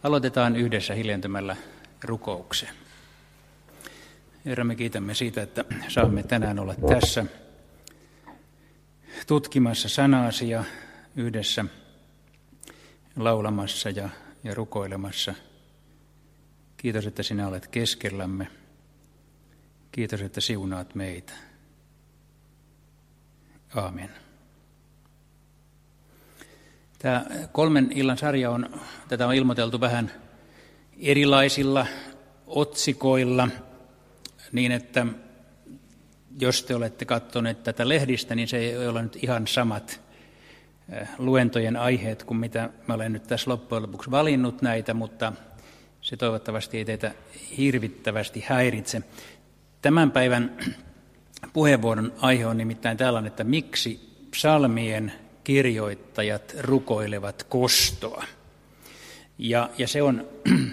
Aloitetaan yhdessä hiljentymällä rukoukseen. Herra, me kiitämme siitä, että saamme tänään olla tässä tutkimassa sanaasi ja yhdessä laulamassa ja rukoilemassa. Kiitos, että sinä olet keskellämme. Kiitos, että siunaat meitä. Aamen. Tämä 3 illan sarja tätä on ilmoiteltu vähän erilaisilla otsikoilla, niin että jos te olette katsoneet tätä lehdistä, niin se ei ole nyt ihan samat luentojen aiheet kuin mitä mä olen nyt tässä loppujen lopuksi valinnut näitä, mutta se toivottavasti ei teitä hirvittävästi häiritse. Tämän päivän puheenvuoron aihe on nimittäin tällainen, että miksi psalmien kirjoittajat rukoilevat kostoa. Ja se on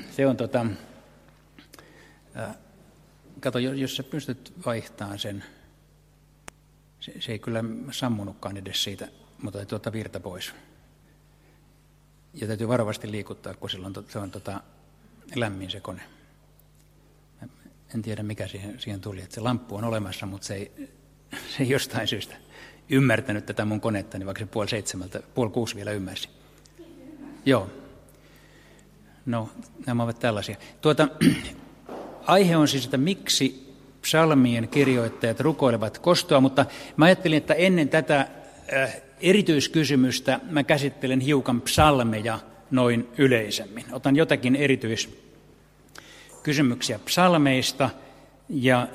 kato, jos sä pystyt vaihtamaan sen, se ei kyllä sammunutkaan edes siitä, mutta täytyy ottaa virta pois. Ja täytyy varovasti liikuttaa, kun silloin se on lämmin se kone. En tiedä, mikä siihen tuli, että se lamppu on olemassa, mutta se ei jostain syystä ymmärtänyt tätä mun konettani, vaikka se 5:30 vielä ymmärsi. Joo. No, nämä ovat tällaisia. Aihe on siis, että miksi psalmien kirjoittajat rukoilevat kostoa, mutta mä ajattelin, että ennen tätä erityiskysymystä mä käsittelen hiukan psalmeja noin yleisemmin. Otan jotakin erityiskysymyksiä psalmeista ja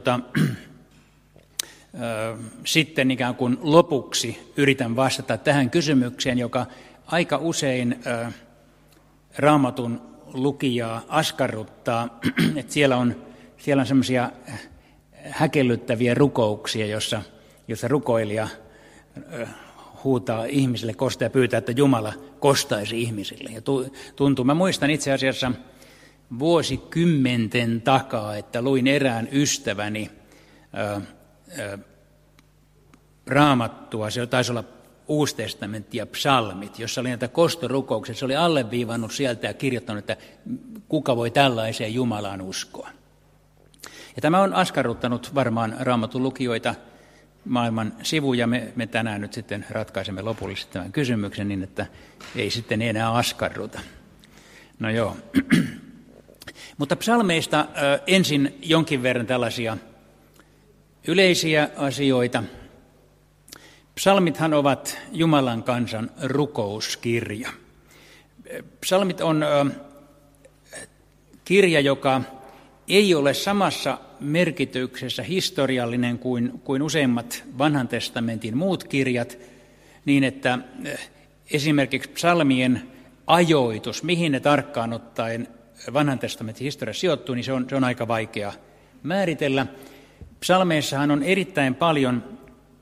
sitten ikään kuin lopuksi yritän vastata tähän kysymykseen, joka aika usein Raamatun lukijaa askarruttaa, että siellä on semmoisia häkellyttäviä rukouksia, jossa rukoilija huutaa ihmisille kosta ja pyytää, että Jumala kostaisi ihmisille. Ja mä muistan itse asiassa vuosikymmenten takaa, että luin erään ystäväni Raamattua, se taisi olla Uusi testamentti ja psalmit, jossa oli näitä kostorukouksia. Se oli alleviivannut sieltä ja kirjoittanut, että kuka voi tällaiseen Jumalaan uskoa. Ja tämä on askarruttanut varmaan Raamatun lukijoita maailman sivuja. Me tänään nyt sitten ratkaisemme lopullisesti tämän kysymyksen niin, että ei sitten enää askarruta. No joo. Mutta psalmeista ensin jonkin verran tällaisia yleisiä asioita. Psalmithan ovat Jumalan kansan rukouskirja. Psalmit on kirja, joka ei ole samassa merkityksessä historiallinen kuin useimmat vanhan testamentin muut kirjat, niin että esimerkiksi psalmien ajoitus, mihin ne tarkkaan ottaen vanhan testamentin historiassa sijoittuu, niin se on aika vaikea määritellä. Psalmeissahan on erittäin paljon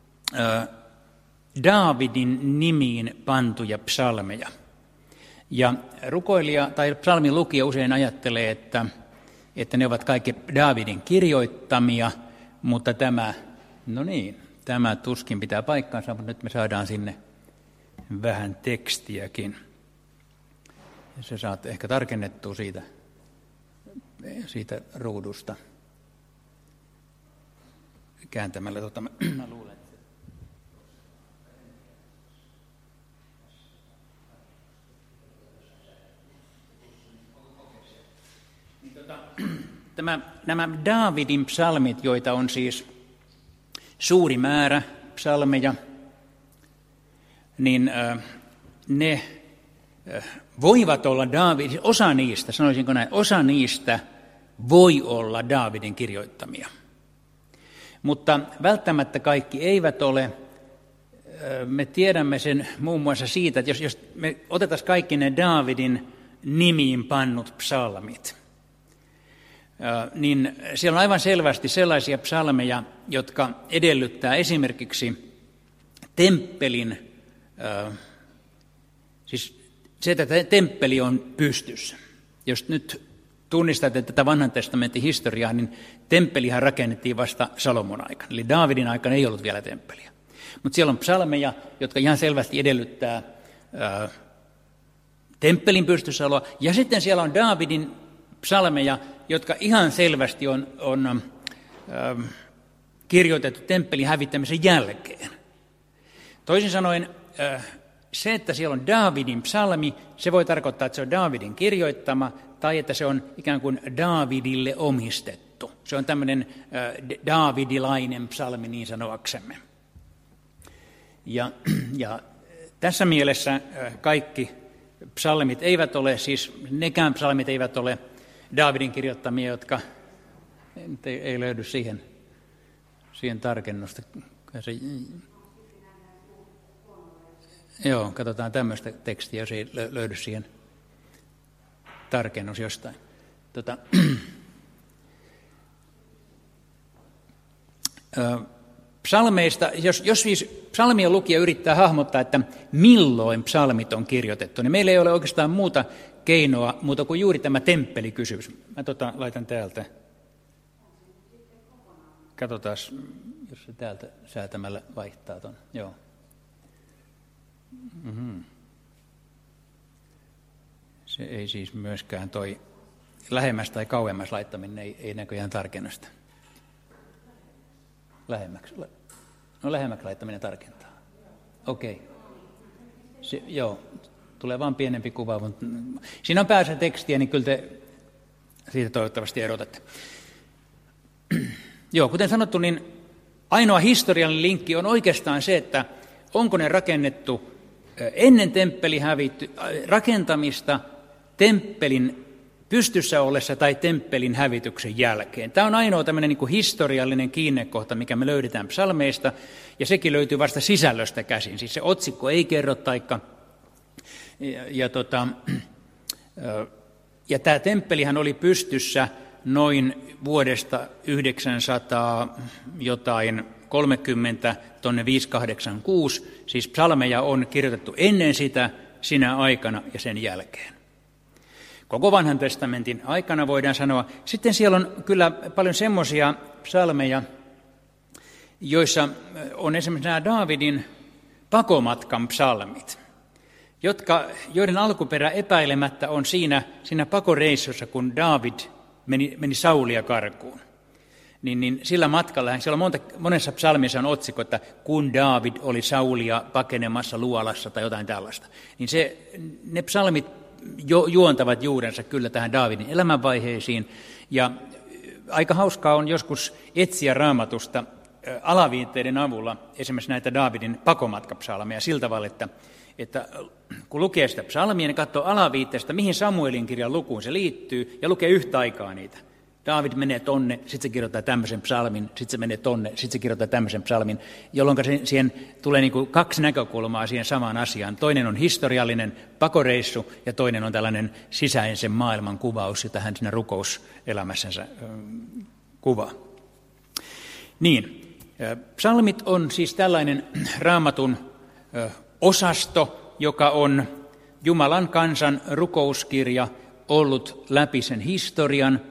Daavidin nimiin pantuja psalmeja. Ja rukoilija tai psalmin lukija usein ajattelee, että ne ovat kaikki Daavidin kirjoittamia, mutta tämä tuskin pitää paikkaansa, mutta nyt me saadaan sinne vähän tekstiäkin. Ja se saat ehkä tarkennettua siitä ruudusta kääntämällä. Mä luulen. Nämä Daavidin psalmit, joita on siis suuri määrä psalmeja, niin ne voivat olla osa niistä voi olla Daavidin kirjoittamia. Mutta välttämättä kaikki eivät ole. Me tiedämme sen muun muassa siitä, että jos me otetaan kaikki ne Daavidin nimiin pannut psalmit, niin siellä on aivan selvästi sellaisia psalmeja, jotka edellyttää esimerkiksi temppelin, siis se, että temppeli on pystyssä. Jos nyt tunnistatte tätä vanhan testamentin historiaa, niin temppelihän rakennettiin vasta Salomon aikana. Eli Daavidin aikana ei ollut vielä temppeliä. Mutta siellä on psalmeja, jotka ihan selvästi edellyttää temppelin pystyssäoloa, ja sitten siellä on Daavidin psalmeja, jotka ihan selvästi on kirjoitettu temppelin hävittämisen jälkeen. Toisin sanoen, se, että siellä on Daavidin psalmi, se voi tarkoittaa, että se on Daavidin kirjoittama, tai että se on ikään kuin Daavidille omistettu. Se on tämmöinen daavidilainen psalmi niin sanoaksemme. Ja tässä mielessä kaikki psalmit eivät ole, siis nekään psalmit eivät ole Daavidin kirjoittamia, jotka ei löydy siihen tarkennusta. Joo, katsotaan tämmöistä tekstiä, jos ei löydy siihen tarkennus jostain. Psalmeista, jos siis psalmien lukija yrittää hahmottaa, että milloin psalmit on kirjoitettu, niin meillä ei ole oikeastaan muuta keinoa, muuta kuin juuri tämä temppelikysymys. Mä laitan täältä. Katsotaan, jos se täältä säätämällä vaihtaa ton. Joo. Mm-hmm. Se ei siis myöskään toi lähemmäs tai kauemmas laittaminen ei näköjään tarkennusta. Lähemmäksi. No lähemmäksi laittaminen tarkentaa. Okei. Joo, tulee vaan pienempi kuva, mutta siinä on päässä tekstiä, niin kyllä te siitä toivottavasti erotatte. Joo, kuten sanottu, niin ainoa historiallinen linkki on oikeastaan se, että onko ne rakennettu ennen temppelin rakentamista, temppelin pystyssä ollessa tai temppelin hävityksen jälkeen. Tämä on ainoa tämmöinen niin kuin historiallinen kiinnekohta, mikä me löydetään psalmeista, ja sekin löytyy vasta sisällöstä käsin. Siis se otsikko ei kerro, ja tämä temppelihän oli pystyssä noin vuodesta 930 tonne 586, siis psalmeja on kirjoitettu ennen sitä, sinä aikana ja sen jälkeen. Koko vanhan testamentin aikana voidaan sanoa. Sitten siellä on kyllä paljon semmoisia psalmeja, joissa on esimerkiksi nämä Daavidin pakomatkan psalmit, joiden alkuperä epäilemättä on siinä pakoreissussa, kun Daavid meni Saulia karkuun. Niin sillä matkalla, siellä on monessa psalmissa on otsikko, että kun Daavid oli Saulia pakenemassa luolassa tai jotain tällaista. Niin ne psalmit juontavat juurensa kyllä tähän Daavidin elämänvaiheisiin. Ja aika hauskaa on joskus etsiä Raamatusta alaviitteiden avulla esimerkiksi näitä Daavidin pakomatkapsalmeja sillä tavalla, että kun lukee sitä psalmia, niin katsoo alaviitteestä, mihin Samuelin kirjan lukuun se liittyy, ja lukee yhtä aikaa niitä. Daavid menee tonne, sitten se kirjoittaa tämmöisen psalmin, sitten se menee tonne, sitten se kirjoittaa tämmöisen psalmin, jolloin siihen tulee niin kuin kaksi näkökulmaa siihen samaan asiaan. Toinen on historiallinen pakoreissu ja toinen on tällainen sisäisen maailman kuvaus, jota hän siinä rukouselämässänsä kuvaa. Niin, psalmit on siis tällainen Raamatun osasto, joka on Jumalan kansan rukouskirja ollut läpi sen historian.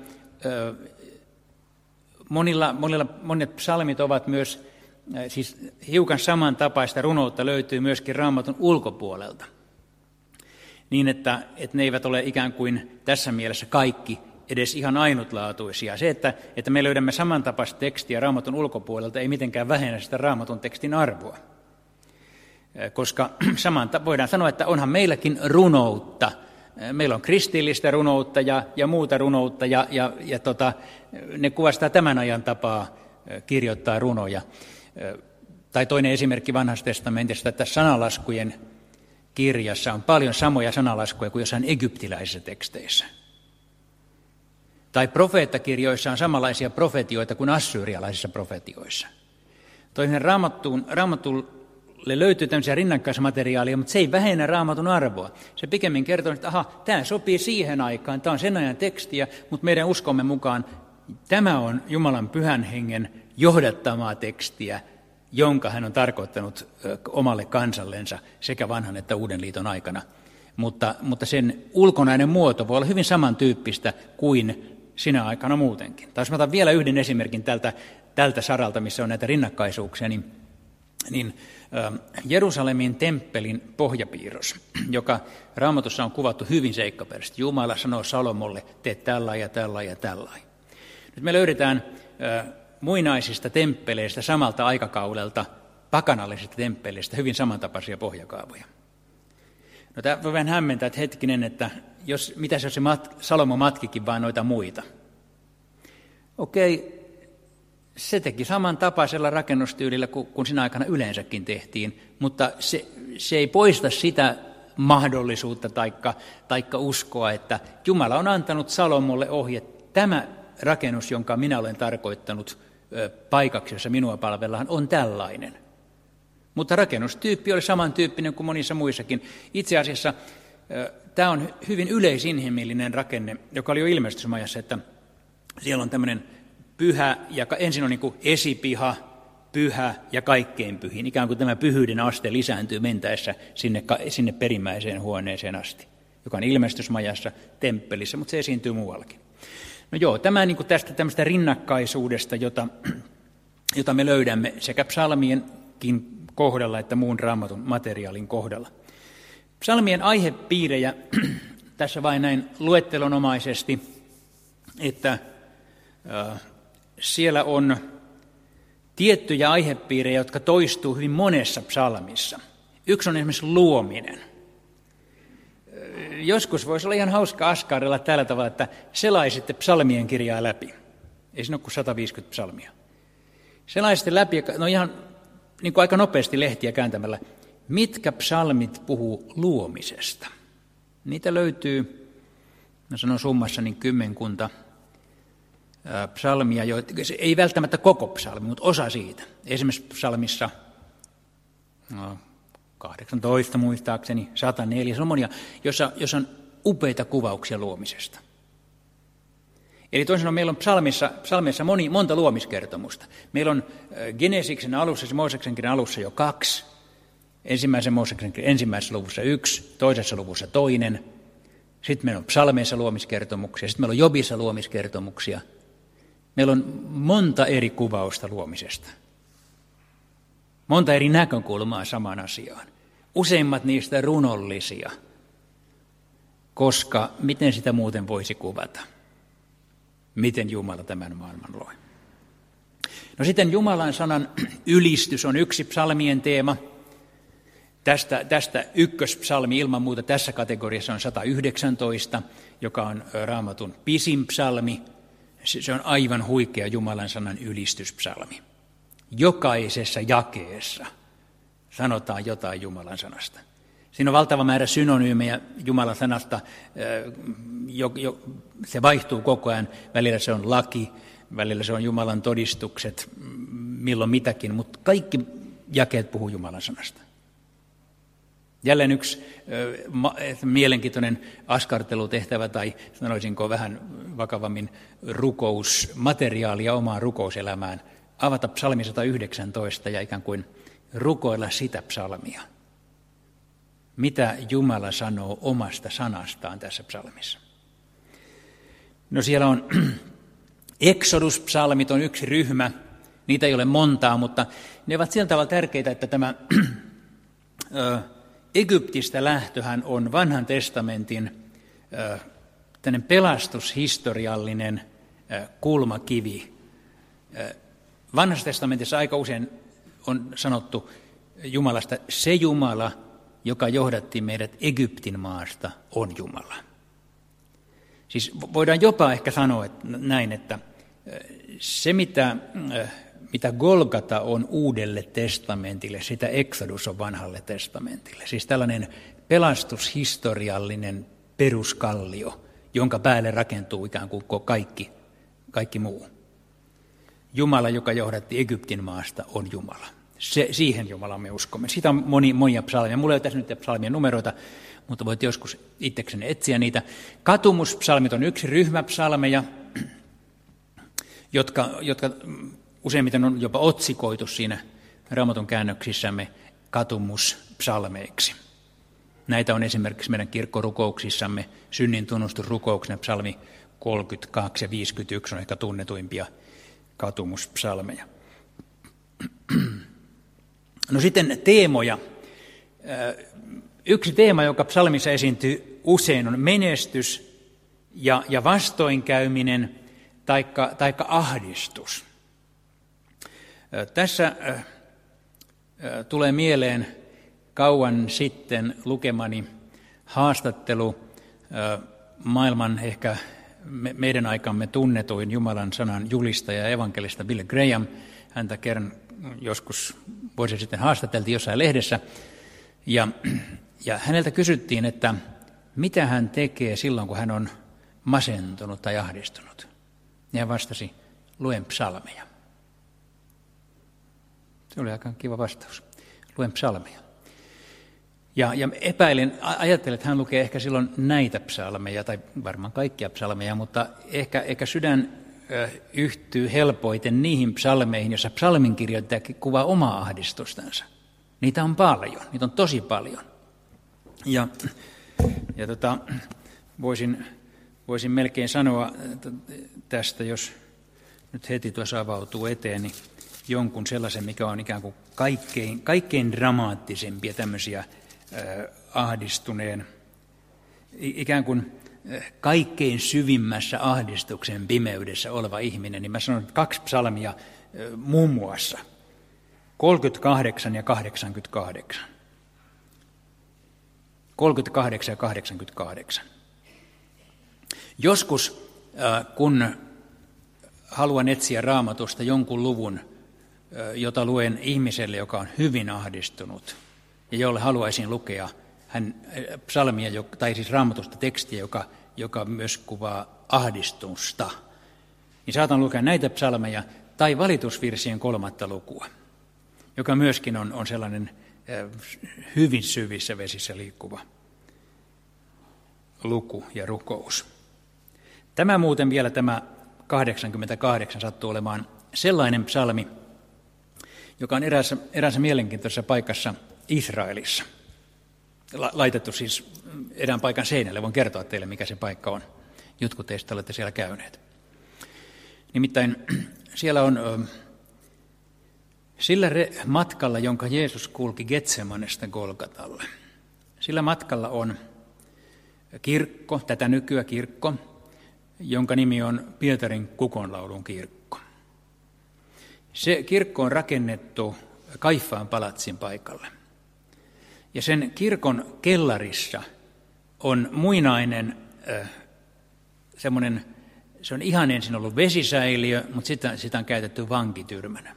Monet psalmit ovat myös, siis hiukan samantapaista runoutta löytyy myöskin Raamatun ulkopuolelta. Niin, että ne eivät ole ikään kuin tässä mielessä kaikki edes ihan ainutlaatuisia. Se, että me löydämme samantapaista tekstiä Raamatun ulkopuolelta, ei mitenkään vähennä sitä Raamatun tekstin arvoa. Koska voidaan sanoa, että onhan meilläkin runoutta. Meillä on kristillistä runoutta ja muuta runoutta, ja ne kuvastaa tämän ajan tapaa kirjoittaa runoja. Tai toinen esimerkki vanhasta testamentista, että sanalaskujen kirjassa on paljon samoja sanalaskuja kuin jossain egyptiläisissä teksteissä. Tai profeettakirjoissa on samanlaisia profetioita kuin assyrialaisissa profetioissa. Toinen Raamatulle löytyy tämmöisiä rinnakkaismateriaalia, mutta se ei vähennä Raamatun arvoa. Se pikemmin kertoo, että tämä sopii siihen aikaan, tämä on sen ajan tekstiä, mutta meidän uskomme mukaan tämä on Jumalan pyhän hengen johdattamaa tekstiä, jonka hän on tarkoittanut omalle kansallensa sekä vanhan että uuden liiton aikana. Mutta sen ulkonainen muoto voi olla hyvin samantyyppistä kuin sinä aikana muutenkin. Tai jos mä otan vielä yhden esimerkin tältä saralta, missä on näitä rinnakkaisuuksia, niin niin Jerusalemin temppelin pohjapiirros, joka Raamatussa on kuvattu hyvin seikkaperäisesti. Jumala sanoo Salomolle, tee tällainen ja tällainen ja tällainen. Nyt me löydetään muinaisista temppeleistä samalta aikakaudelta, pakanallisista temppeleistä, hyvin samantapaisia pohjakaavoja. No tämä voi vähän hämmentää, että hetkinen, että mitäs jos se Salomo matkikin vaan noita muita? Okei, se teki samantapaisella rakennustyylillä kuin siinä aikana yleensäkin tehtiin, mutta se ei poista sitä mahdollisuutta taikka uskoa, että Jumala on antanut Salomolle ohje, tämä rakennus, jonka minä olen tarkoittanut paikaksi, jossa minua palvellaan, on tällainen. Mutta rakennustyyppi oli samantyyppinen kuin monissa muissakin. Itse asiassa tämä on hyvin yleisinhimillinen rakenne, joka oli jo ilmestysmajassa, että siellä on tämmöinen pyhä, ja ensin on niin kuin esipiha, pyhä ja kaikkein pyhin. Ikään kuin tämä pyhyyden aste lisääntyy mentäessä sinne perimmäiseen huoneeseen asti, joka on ilmestysmajassa, temppelissä, mutta se esiintyy muuallakin. No joo, tämä niin kuin tästä tämmöistä rinnakkaisuudesta, jota me löydämme sekä psalmienkin kohdalla että muun raamatun materiaalin kohdalla. Psalmien aihepiirejä tässä vain näin luettelonomaisesti, että siellä on tiettyjä aihepiirejä, jotka toistuu hyvin monessa psalmissa. Yksi on esimerkiksi luominen. Joskus voisi olla ihan hauska askarrella tällä tavalla, että selaisitte psalmien kirjaa läpi. Ei siinä ole kuin 150 psalmia. Selaisitte läpi, no ihan niin kuin aika nopeasti lehtiä kääntämällä, mitkä psalmit puhuu luomisesta. Niitä löytyy, mä sanon summassa, niin 10 psalmia, ei välttämättä koko psalmi, mutta osa siitä. Esimerkiksi psalmissa 18 muistaakseni, 104, se on monia, jossa on upeita kuvauksia luomisesta. Eli toisin sanoen meillä on psalmeissa monta luomiskertomusta. Meillä on Genesiksen alussa, se Mooseksen kirjan alussa jo 2, ensimmäisen Mooseksen kirjan ensimmäisessä luvussa 1, toisessa luvussa 2. Sitten meillä on psalmeissa luomiskertomuksia, sitten meillä on Jobissa luomiskertomuksia. Meillä on monta eri kuvausta luomisesta. Monta eri näkökulmaa samaan asiaan. Useimmat niistä runollisia, koska miten sitä muuten voisi kuvata? Miten Jumala tämän maailman loi? No sitten Jumalan sanan ylistys on yksi psalmien teema. Tästä ykköspsalmi ilman muuta tässä kategoriassa on 119, joka on Raamatun pisin psalmi. Se on aivan huikea Jumalan sanan ylistyspsalmi. Jokaisessa jakeessa sanotaan jotain Jumalan sanasta. Siinä on valtava määrä synonyymejä Jumalan sanasta. Se vaihtuu koko ajan. Välillä se on laki, välillä se on Jumalan todistukset, milloin mitäkin, mutta kaikki jakeet puhuu Jumalan sanasta. Jälleen yksi mielenkiintoinen askartelutehtävä tai sanoisinko vähän vakavammin rukousmateriaalia omaan rukouselämään. Avata psalmi 119 ja ikään kuin rukoilla sitä psalmia. Mitä Jumala sanoo omasta sanastaan tässä psalmissa? No siellä on Exodus-psalmit on yksi ryhmä. Niitä ei ole montaa, mutta ne ovat sillä tavalla tärkeitä, että tämä Egyptistä lähtöhän on vanhan testamentin tämmöinen pelastushistoriallinen kulmakivi. Vanhassa testamentissa aika usein on sanottu Jumalasta, se Jumala, joka johdatti meidät Egyptin maasta, on Jumala. Siis voidaan jopa ehkä sanoa että näin, että se mitä Golgata on Uudelle testamentille, sitä Exodus on Vanhalle testamentille. Siis tällainen pelastushistoriallinen peruskallio, jonka päälle rakentuu ikään kuin kaikki muu. Jumala, joka johdatti Egyptin maasta, on Jumala. Siihen Jumalaan me uskomme. Siitä on monia psalmia. Mulla ei ole tässä nyt psalmien numeroita, mutta voit joskus itsekseni etsiä niitä. Katumuspsalmit on yksi ryhmä psalmeja, jotka useimmiten on jopa otsikoitu siinä Raamatun käännöksissämme katumuspsalmeiksi. Näitä on esimerkiksi meidän kirkkorukouksissamme, synnin tunnustusrukouksena psalmi 32 ja 51 on ehkä tunnetuimpia katumuspsalmeja. No sitten teemoja. Yksi teema, joka psalmissa esiintyy usein, on menestys ja vastoinkäyminen taikka ahdistus. Tässä tulee mieleen kauan sitten lukemani haastattelu maailman ehkä meidän aikamme tunnetuin Jumalan sanan julistaja ja evankelista Billy Graham. Häntä kerran joskus vuosi sitten haastateltiin jossain lehdessä. Ja häneltä kysyttiin, että mitä hän tekee silloin, kun hän on masentunut tai ahdistunut. Ja hän vastasi, luen psalmeja. Se oli aika kiva vastaus. Luen psalmeja. Ja ajattelen, että hän lukee ehkä silloin näitä psalmeja, tai varmaan kaikkia psalmeja, mutta ehkä sydän yhtyy helpoiten niihin psalmeihin, joissa psalminkirjoittaja kuvaa omaa ahdistustansa. Niitä on paljon, niitä on tosi paljon. Ja voisin melkein sanoa tästä, jos nyt heti tuossa avautuu eteen, niin jonkun sellaisen, mikä on ikään kuin kaikkein dramaattisempia tämmöisiä ahdistuneen, ikään kuin kaikkein syvimmässä ahdistuksen pimeydessä oleva ihminen, niin mä sanon 2 psalmia muun muassa, 38 ja 88. 38 ja 88. Joskus, kun haluan etsiä Raamatusta jonkun luvun, jota luen ihmiselle, joka on hyvin ahdistunut, ja jolle haluaisin lukea psalmia, tai siis Raamatusta tekstiä, joka myös kuvaa ahdistusta, niin saatan lukea näitä psalmeja tai valitusvirsien 3. lukua, joka myöskin on sellainen hyvin syvissä vesissä liikkuva luku ja rukous. Tämä muuten vielä, tämä 88 sattuu olemaan sellainen psalmi, joka on eräässä mielenkiintoisessa paikassa Israelissa. Laitettu siis erään paikan seinälle. Voin kertoa teille, mikä se paikka on. Jotkut teistä olette siellä käyneet. Nimittäin siellä on sillä matkalla, jonka Jeesus kulki Getsemanesta Golgatalle. Sillä matkalla on kirkko, tätä nykyä kirkko, jonka nimi on Pietarin kukonlaulun kirkko. Se kirkko on rakennettu Kaifaan palatsin paikalle. Ja sen kirkon kellarissa on muinainen semmoinen, se on ihan ensin ollut vesisäiliö, mutta sitä on käytetty vankityrmänä.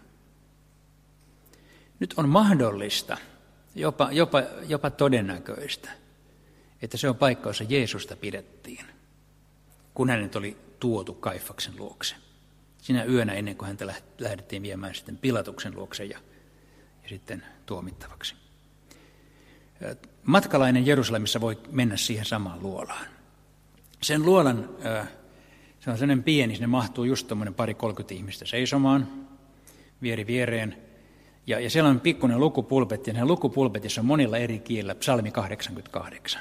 Nyt on mahdollista, jopa todennäköistä, että se on paikka, jossa Jeesusta pidettiin, kun hänet oli tuotu Kaifaksen luokse. Sinä yönä ennen kuin häntä lähdettiin viemään sitten Pilatuksen luokse ja sitten tuomittavaksi. Matkalainen Jerusalemissa voi mennä siihen samaan luolaan. Sen luolan, se on sellainen pieni, sinne mahtuu just tuommoinen 20-30 ihmistä seisomaan, vieri viereen. Ja siellä on pikkuinen lukupulpetti, ja lukupulpetissa on monilla eri kielillä psalmi 88.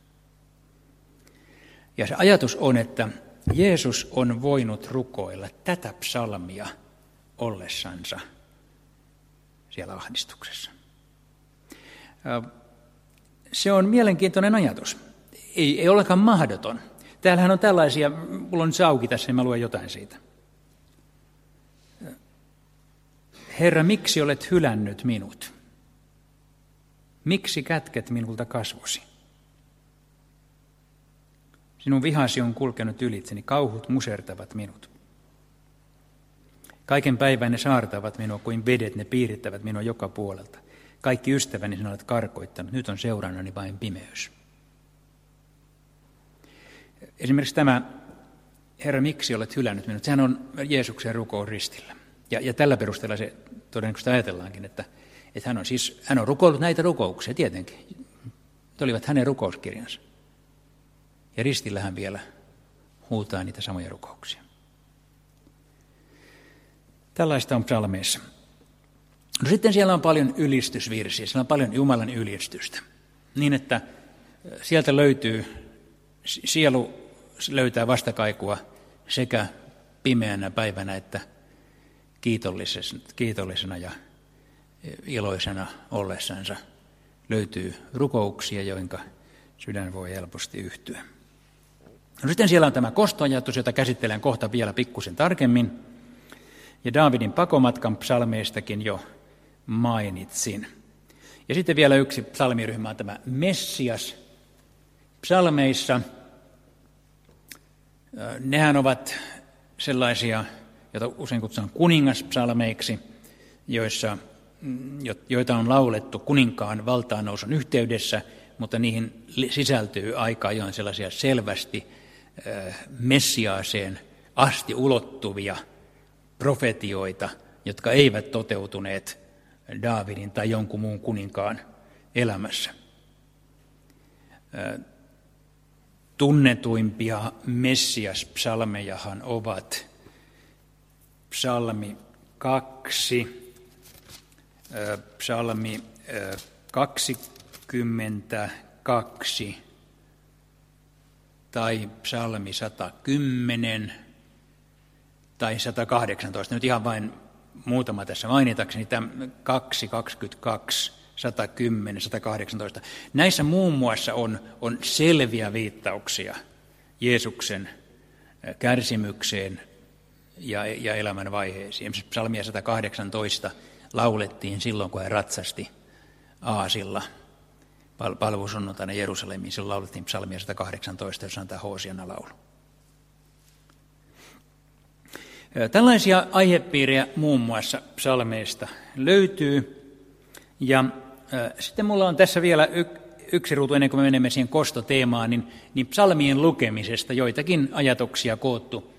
Ja se ajatus on, että Jeesus on voinut rukoilla tätä psalmia ollessansa siellä ahdistuksessa. Se on mielenkiintoinen ajatus. Ei ollenkaan mahdoton. Täällähän on tällaisia, mulla on nyt se auki tässä, niin mä luen jotain siitä. Herra, miksi olet hylännyt minut? Miksi kätket minulta kasvosi? Sinun vihasi on kulkenut ylitseni, kauhut musertavat minut. Kaiken päivän ne saartavat minua kuin vedet, ne piirittävät minua joka puolelta. Kaikki ystäväni sinä olet karkoittanut, nyt on seurannani vain pimeys. Esimerkiksi tämä, Herra, miksi olet hylännyt minut? Sehän on Jeesuksen rukous ristillä. Ja tällä perusteella se todennäköisesti ajatellaankin, että hän on rukoillut näitä rukouksia tietenkin. Ne olivat hänen rukouskirjansa. Ja ristillä hän vielä huutaa niitä samoja rukouksia. Tällaista on psalmeissa. No sitten siellä on paljon ylistysvirsiä, siellä on paljon Jumalan ylistystä. Niin, että sieltä sielu löytää vastakaikua sekä pimeänä päivänä että kiitollisena iloisena ollessansa löytyy rukouksia, joinka sydän voi helposti yhtyä. No sitten siellä on tämä kostoajatus, jota käsittelen kohta vielä pikkusen tarkemmin. Ja Daavidin pakomatkan psalmeistakin jo mainitsin. Ja sitten vielä yksi psalmiryhmä on tämä Messias psalmeissa. Nehän ovat sellaisia, joita usein kutsutaan kuningaspsalmeiksi, joita on laulettu kuninkaan valtaannousun yhteydessä, mutta niihin sisältyy aika ajoin sellaisia selvästi Messiaaseen asti ulottuvia profetioita, jotka eivät toteutuneet Daavidin tai jonkun muun kuninkaan elämässä. Tunnetuimpia Messias-psalmejahan ovat psalmi 2, psalmi 22 tai psalmi 110 tai 118. Nyt ihan vain muutama tässä mainitakseni, tämä 2, 22, 110, 118. Näissä muun muassa on selviä viittauksia Jeesuksen kärsimykseen ja elämän vaiheisiin. Esimerkiksi psalmia 118 laulettiin silloin, kun hän ratsasti aasilla palvelusunnuntaina Jerusalemiin. Silloin laulettiin psalmia 118, jossa on tämä Hoosianna laulu. Tällaisia aihepiirejä muun muassa psalmeista löytyy. Ja sitten mulla on tässä vielä yksi ruutu, ennen kuin me menemme siihen kostoteemaan, niin psalmien lukemisesta joitakin ajatuksia koottu.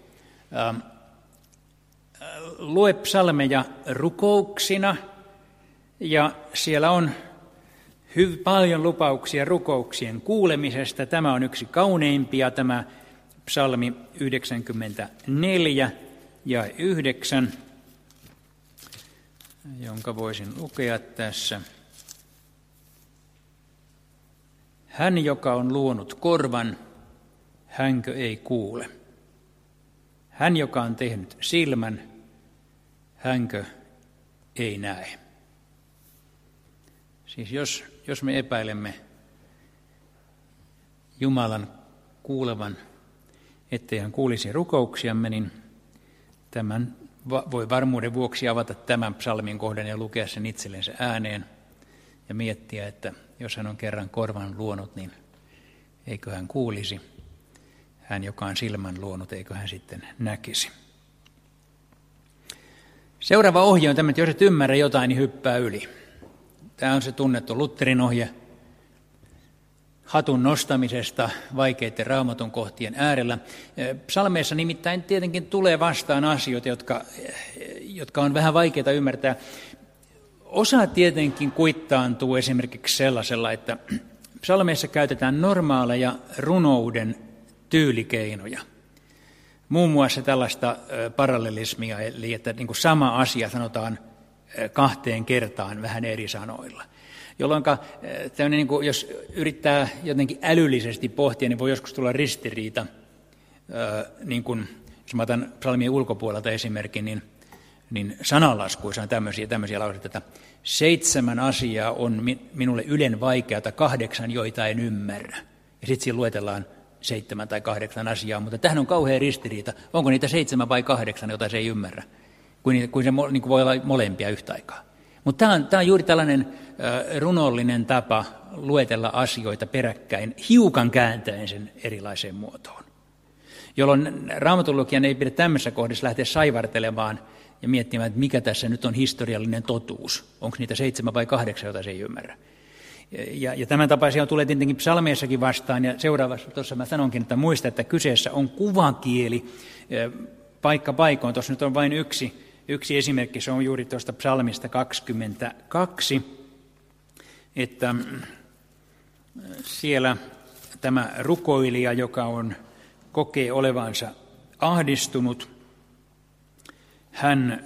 Lue psalmeja rukouksina, ja siellä on paljon lupauksia rukouksien kuulemisesta. Tämä on yksi kauneimpia, tämä psalmi 94 ja 9, jonka voisin lukea tässä. Hän, joka on luonut korvan, hänkö ei kuule? Hän, joka on tehnyt silmän, hänkö ei näe? Siis jos me epäilemme Jumalan kuulevan, ettei hän kuulisi rukouksiamme, niin tämän voi varmuuden vuoksi avata tämän psalmin kohdan ja lukea sen itsellensä ääneen ja miettiä, että jos hän on kerran korvan luonut, niin eikö hän kuulisi? Hän, joka on silmän luonut, eikö hän sitten näkisi? Seuraava ohje on tämä, että jos et ymmärrä jotain, niin hyppää yli. Tämä on se tunnettu Lutherin ohje hatun nostamisesta vaikeiden Raamatun kohtien äärellä. Psalmeissa nimittäin tietenkin tulee vastaan asioita, jotka on vähän vaikeita ymmärtää. Osa tietenkin kuittaantuu esimerkiksi sellaisella, että psalmeissa käytetään normaaleja runouden tyylikeinoja. Muun muassa tällaista parallelismia, eli että niin kuin sama asia sanotaan 2 kertaan vähän eri sanoilla. Jolloin niin kuin, jos yrittää jotenkin älyllisesti pohtia, niin voi joskus tulla ristiriita. Niin kuin, jos mä otan psalmien ulkopuolelta esimerkin, niin sananlaskuissa on tämmöisiä lauseita, että 7 asiaa on minulle ylen vaikeata, 8, joita en ymmärrä. Ja sitten siinä luetellaan 7 tai 8 asiaa, mutta tähän on kauhean ristiriita. Onko niitä 7 vai 8, joita se ei ymmärrä? Kuin se niin kuin voi olla molempia yhtä aikaa. Mutta tämä on juuri tällainen runollinen tapa luetella asioita peräkkäin, hiukan kääntäen sen erilaiseen muotoon. Jolloin raamatullukijan ei pidä tämmöisessä kohdassa lähteä saivartelemaan ja miettimään, että mikä tässä nyt on historiallinen totuus. Onko niitä 7 vai 8, joita se ei ymmärrä. Ja tämän tapaisia tulee tietenkin psalmeissakin vastaan, ja seuraavassa tuossa mä sanonkin, että muista, että kyseessä on kuvakieli paikka paikoin. Tuossa nyt on vain yksi esimerkki, se on juuri tuosta psalmista 22, että siellä tämä rukoilija, joka kokee olevansa ahdistunut, hän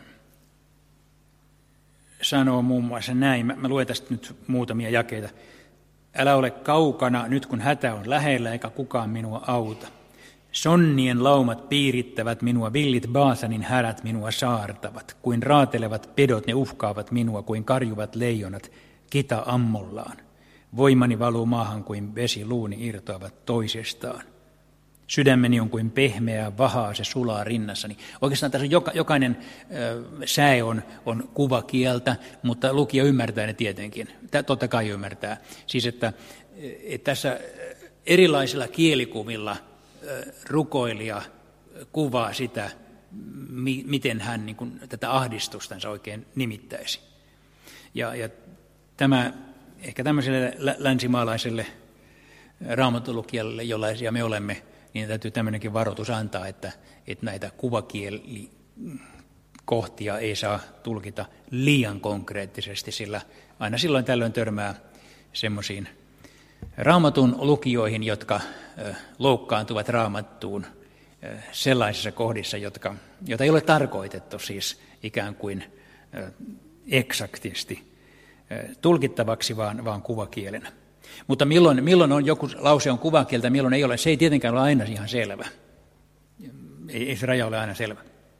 sanoo muun muassa näin, mä luen tästä nyt muutamia jakeita. Älä ole kaukana nyt kun hätä on lähellä eikä kukaan minua auta. Sonnien laumat piirittävät minua, villit Baasanin härät minua saartavat. Kuin raatelevat pedot ne uhkaavat minua, kuin karjuvat leijonat kita ammollaan. Voimani valuu maahan kuin vesi, luuni irtoavat toisestaan. Sydämeni on kuin pehmeää vahaa, se sulaa rinnassani. Oikeastaan tässä jokainen säe on kuvakieltä, mutta lukija ymmärtää ne tietenkin. Totta kai ymmärtää. Siis, että tässä erilaisilla kielikuvilla rukoilija kuvaa sitä, miten hän niin kuin tätä ahdistustansa oikein nimittäisi. Ja tämä, ehkä tämmöiselle länsimaalaiselle raamattulukijalle, jollaisia me olemme, niin täytyy tämmöinenkin varoitus antaa, että näitä kuvakielikohtia ei saa tulkita liian konkreettisesti, sillä aina silloin tällöin törmää semmoisiin raamatun lukijoihin, jotka loukkaantuvat raamattuun sellaisissa kohdissa, joita ei ole tarkoitettu siis ikään kuin eksaktisti tulkittavaksi, vaan kuvakielenä. Mutta milloin on joku lause on kuvakieltä, milloin ei ole, se ei tietenkään ole aina ihan selvä. Ei se raja ole aina selvä.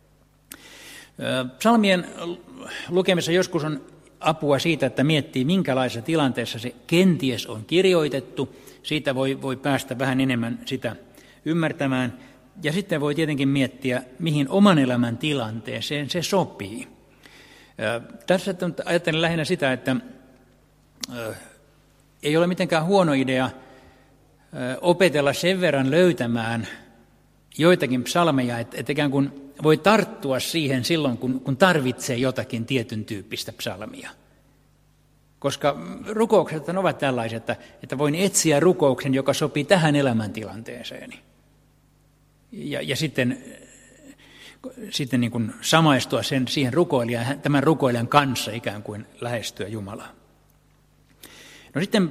Psalmien lukemissa joskus on apua siitä, että miettii, minkälaisessa tilanteessa se kenties on kirjoitettu. Siitä voi päästä vähän enemmän sitä ymmärtämään. Ja sitten voi tietenkin miettiä, mihin oman elämän tilanteeseen se sopii. Tässä ajattelen lähinnä sitä, että ei ole mitenkään huono idea opetella sen verran löytämään joitakin psalmeja, että ikään kuin voi tarttua siihen silloin, kun tarvitsee jotakin tietyn tyyppistä psalmia. Koska rukoukset ovat tällaiset, että voin etsiä rukouksen, joka sopii tähän elämäntilanteeseeni. Ja sitten niin kuin samaistua siihen tämän rukoilijan kanssa ikään kuin lähestyä Jumalaa. No sitten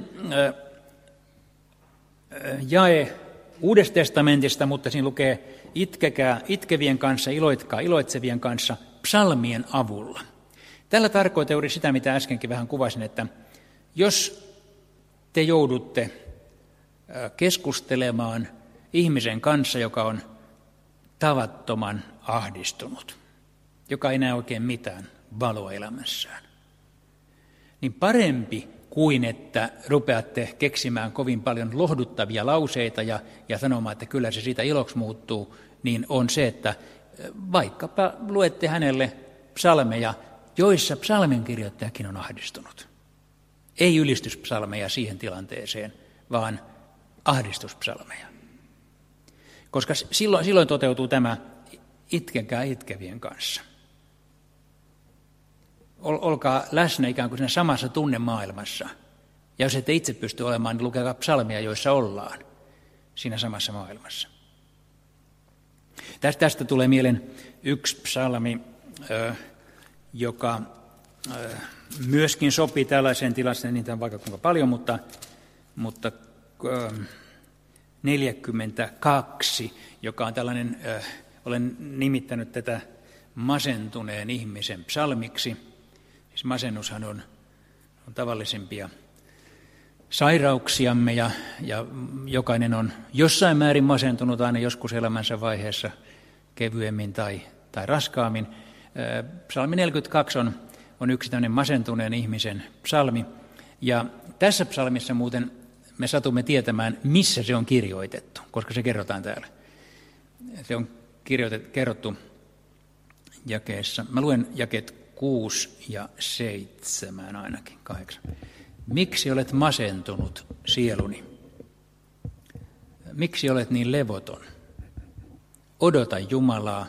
jae Uudesta testamentista, mutta siinä lukee itkekää itkevien kanssa, iloitkaa iloitsevien kanssa psalmien avulla. Tällä tarkoittaa juuri sitä, mitä äskenkin vähän kuvasin, että jos te joudutte keskustelemaan ihmisen kanssa, joka on tavattoman ahdistunut, joka ei näe oikein mitään valoa elämässään, niin parempi kuin että rupeatte keksimään kovin paljon lohduttavia lauseita ja sanomaan, että kyllä se siitä iloksi muuttuu, niin on se, että vaikkapa luette hänelle psalmeja, joissa psalminkirjoittajakin on ahdistunut. Ei ylistyspsalmeja siihen tilanteeseen, vaan ahdistuspsalmeja. Koska silloin toteutuu tämä itkekää itkevien kanssa. Olkaa läsnä ikään kuin siinä samassa tunnemaailmassa. Ja jos ette itse pysty olemaan, niin lukekaa psalmia, joissa ollaan siinä samassa maailmassa. Tästä tulee mieleen yksi psalmi, joka myöskin sopii tällaiseen tilanteeseen, niitä on vaikka kuinka paljon, mutta 42, joka on tällainen, olen nimittänyt tätä masentuneen ihmisen psalmiksi. Siis masennushan on tavallisimpia sairauksiamme ja jokainen on jossain määrin masentunut aina joskus elämänsä vaiheessa kevyemmin tai raskaammin. Psalmi 42 on yksi tämmöinen masentuneen ihmisen psalmi. Ja tässä psalmissa muuten me satumme tietämään, missä se on kirjoitettu, koska se kerrotaan täällä. Se on kerrottu jakeessa. Mä luen jakeet 6 ja 7 ainakin, 8. Miksi olet masentunut, sieluni? Miksi olet niin levoton? Odota Jumalaa.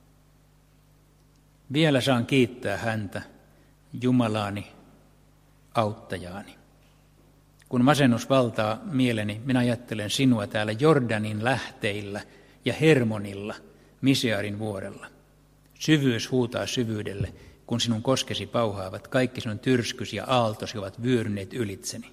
Vielä saan kiittää häntä, Jumalaani, auttajaani. Kun masennus valtaa mieleni, minä ajattelen sinua täällä Jordanin lähteillä ja Hermonilla, Misearin vuorella. Syvyys huutaa syvyydelle, kun sinun koskesi pauhaavat, kaikki sinun tyrskysi ja aaltosi ovat vyöryneet ylitseni.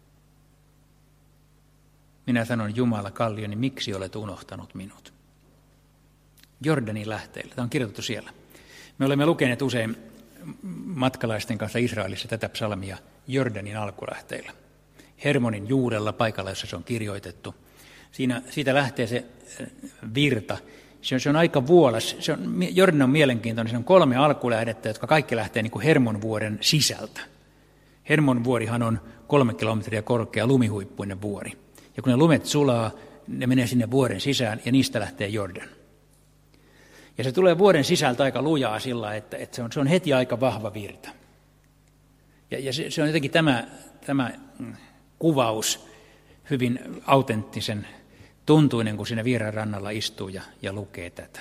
Minä sanon, Jumala kallioni, miksi olet unohtanut minut? Jordanin lähteillä, tämä on kirjoitettu siellä. Me olemme lukeneet usein matkalaisten kanssa Israelissa tätä psalmia Jordanin alkulähteillä. Hermonin juurella, paikalla, jossa se on kirjoitettu. Siitä lähtee se virta. Se on aika vuolas. Jordan on mielenkiintoinen. Se on 3 alkulähdettä, jotka kaikki lähtee niin kuin Hermonvuoren sisältä. Hermonvuorihan on 3 kilometriä korkea lumihuippuinen vuori. Ja kun ne lumet sulaa, ne menee sinne vuoren sisään ja niistä lähtee Jordan. Ja se tulee vuoden sisältä aika lujaa sillä, että se on heti aika vahva virta. Ja se on jotenkin tämä kuvaus hyvin autenttisen tuntuinen, kun siinä virran rannalla istuu ja lukee tätä.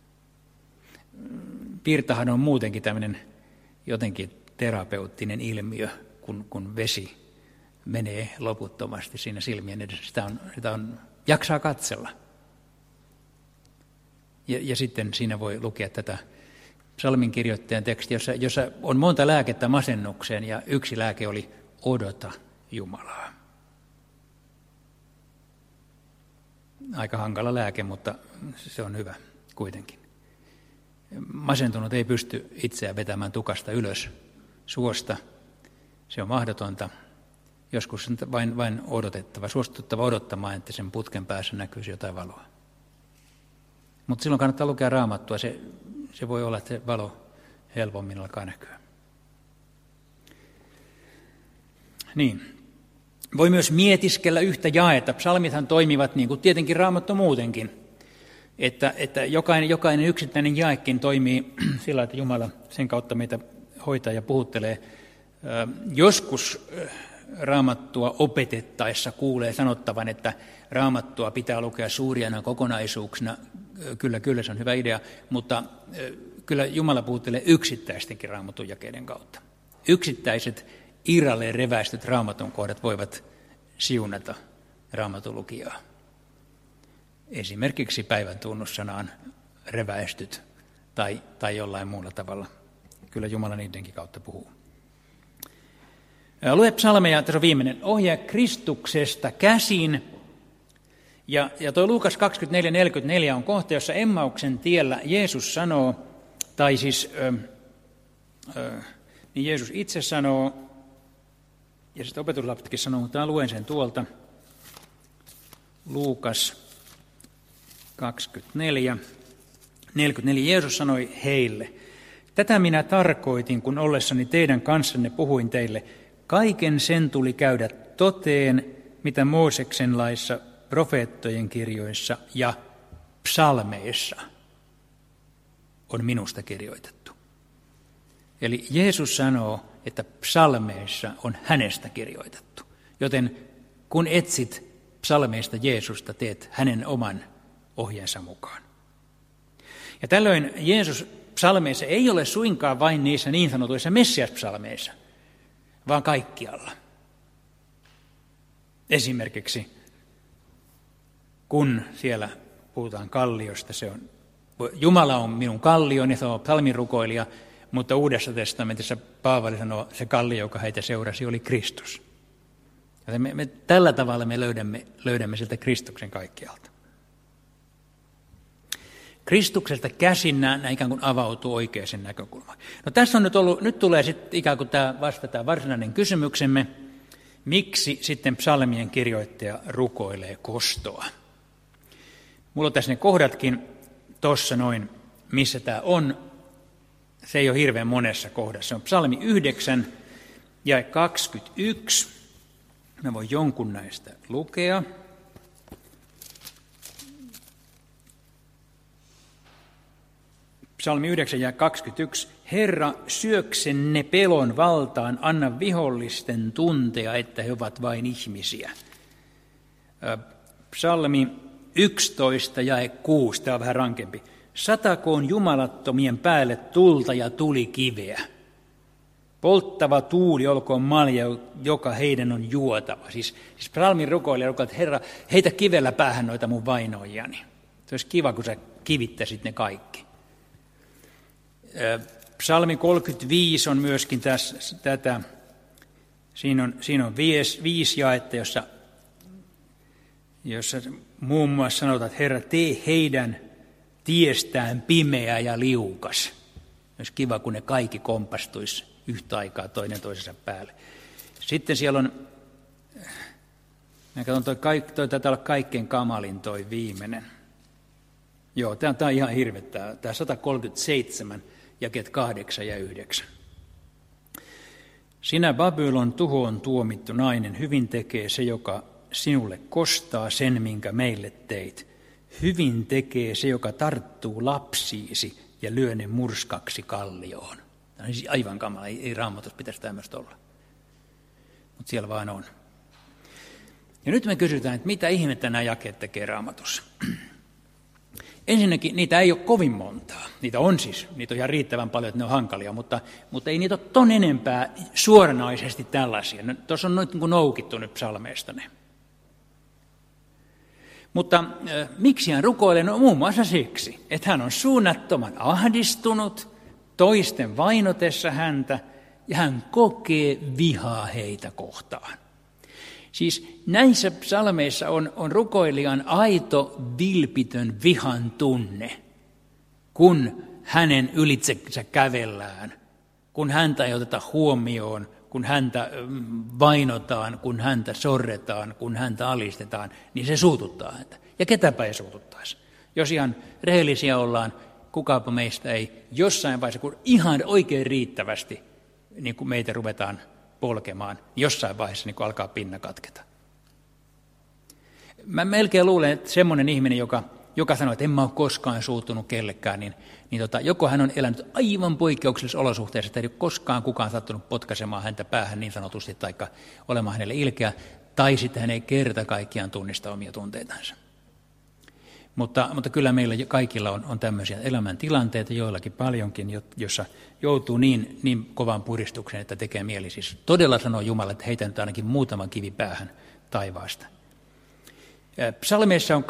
Virtahan on muutenkin tämmöinen jotenkin terapeuttinen ilmiö, kun vesi menee loputtomasti siinä silmien edessä. Sitä on jaksaa katsella. Ja sitten siinä voi lukea tätä psalminkirjoittajan tekstiä, jossa on monta lääkettä masennukseen, ja yksi lääke oli odota Jumalaa. Aika hankala lääke, mutta se on hyvä kuitenkin. Masentunut ei pysty itseään vetämään tukasta ylös suosta. Se on mahdotonta. Joskus on vain odotettava, suostuttava odottamaan, että sen putken päässä näkyisi jotain valoa. Mutta silloin kannattaa lukea Raamattua. Se voi olla, että se valo helpommin alkaa näkyä. Niin. Voi myös mietiskellä yhtä jaetta. Psalmithan toimivat niin kuin tietenkin Raamattu muutenkin. Että jokainen yksittäinen jaekin toimii sillä, että Jumala sen kautta meitä hoitaa ja puhuttelee. Joskus Raamattua opetettaessa kuulee sanottavan, että Raamattua pitää lukea suurina kokonaisuuksina. Kyllä, se on hyvä idea, mutta kyllä Jumala puhuttelee yksittäistenkin Raamatun jakeiden kautta. Yksittäiset irralleen reväistyt Raamatun kohdat voivat siunata Raamatun lukijaa. Esimerkiksi päivän tunnussanaan reväistyt tai jollain muulla tavalla. Kyllä Jumala niidenkin kautta puhuu. Lue psalmeja, tässä on viimeinen. Ohjaa Kristuksesta käsin. Ja tuo Luukas 24:44 on kohta, jossa Emmauksen tiellä Jeesus sanoo, tai siis niin Jeesus itse sanoo, ja sitten opetuslapsetkin sanoo, mutta luen sen tuolta. Luukas 24:44 Jeesus sanoi heille, tätä minä tarkoitin, kun ollessani teidän kanssanne puhuin teille, kaiken sen tuli käydä toteen, mitä Mooseksen laissa, profeettojen kirjoissa ja psalmeissa on minusta kirjoitettu. Eli Jeesus sanoo, että psalmeissa on hänestä kirjoitettu. Joten kun etsit psalmeista Jeesusta, teet hänen oman ohjeensa mukaan. Ja tällöin Jeesus psalmeissa ei ole suinkaan vain niissä niin sanotuissa messiaspsalmeissa, vaan kaikkialla. Esimerkiksi kun siellä puhutaan kalliosta, Jumala on minun kallioni, se on psalminrukoilija, mutta Uudessa testamentissa Paavali sanoo, se kallio, joka heitä seurasi, oli Kristus. Ja tällä tavalla me löydämme sieltä Kristuksen kaikkialta. Kristukselta käsin nämä ikään kuin avautuu oikeaan näkökulmaan. No tässä on nyt tulee sitten ikään kuin tämä varsinainen kysymyksemme, miksi sitten psalmien kirjoittaja rukoilee kostoa. Mulla on tässä ne kohdatkin tuossa noin, missä tämä on. Se ei ole hirveän monessa kohdassa. Se on psalmi 9 ja 21. Mä voin jonkun näistä lukea. Psalmi 9 ja 21. Herra, syöksenne pelon valtaan, anna vihollisten tuntea, että he ovat vain ihmisiä. Psalmi 11 ja 6, tämä on vähän rankempi. Satakoon jumalattomien päälle tulta ja tulikiveä. Polttava tuuli olkoon malja, joka heidän on juotava. Siis psalmin rukoilija rukoilee, että Herra, heitä kivellä päähän noita mun vainoijani. Se olisi kiva, kun sä kivittäisit ne kaikki. Psalmi 35 on myöskin tätä. Siinä on 5 jaetta, jossa muun muassa sanotaan, että Herra, tee heidän tiestään pimeä ja liukas. Olisi kiva, kun ne kaikki kompastuisi yhtä aikaa toinen toisensa päälle. Sitten siellä on Mä katson, toi taitaa olla kaikkein kamalin toi viimeinen. Joo, tämä on ihan hirvettää. Tämä 137, jakeet 8 ja 9. Sinä Babylon tuhoon tuomittu nainen, hyvin tekee se, joka sinulle kostaa sen, minkä meille teit. Hyvin tekee se, joka tarttuu lapsiisi ja lyö ne murskaksi kallioon. Tämä on siis aivan kamala, ei Raamatussa pitäisi tämmöistä olla. Mutta siellä vaan on. Ja nyt me kysytään, että mitä ihmettä nämä jakeet tekee Raamatussa. Ensinnäkin niitä ei ole kovin montaa. Niitä on ihan riittävän paljon, että ne on hankalia, mutta ei niitä ole ton enempää suoranaisesti tällaisia. Tuossa on niin kuin noukittu nyt psalmeista ne. Mutta miksi hän rukoilee? No muun muassa siksi, että hän on suunnattoman ahdistunut toisten vainotessa häntä ja hän kokee vihaa heitä kohtaan. Siis näissä psalmeissa on rukoilijan aito, vilpitön vihan tunne, kun hänen ylitsensä kävellään, kun häntä ei oteta huomioon, kun häntä vainotaan, kun häntä sorretaan, kun häntä alistetaan, niin se suututtaa häntä. Ja ketäpä ei suututtaisi. Jos ihan rehellisiä ollaan, kukaapa meistä ei jossain vaiheessa, kun ihan oikein riittävästi niin kun meitä ruvetaan polkemaan, jossain vaiheessa niin kun alkaa pinna katketa. Mä melkein luulen, että semmoinen ihminen, joka sanoo, että en mä ole koskaan suuttunut kellekään, niin joko hän on elänyt aivan poikkeuksellisissa olosuhteissa, että ei ole koskaan kukaan sattunut potkaisemaan häntä päähän niin sanotusti, tai olemaan hänelle ilkeä, tai sitten hän ei kerta kaikkiaan tunnista omia tunteitansa. Mutta kyllä meillä kaikilla on tämmöisiä elämäntilanteita, joillakin paljonkin, jossa joutuu niin kovaan puristukseen, että tekee mieli siis todella sanoo Jumala, että heitä nyt ainakin muutama kivi päähän taivaasta. Psalmeissa on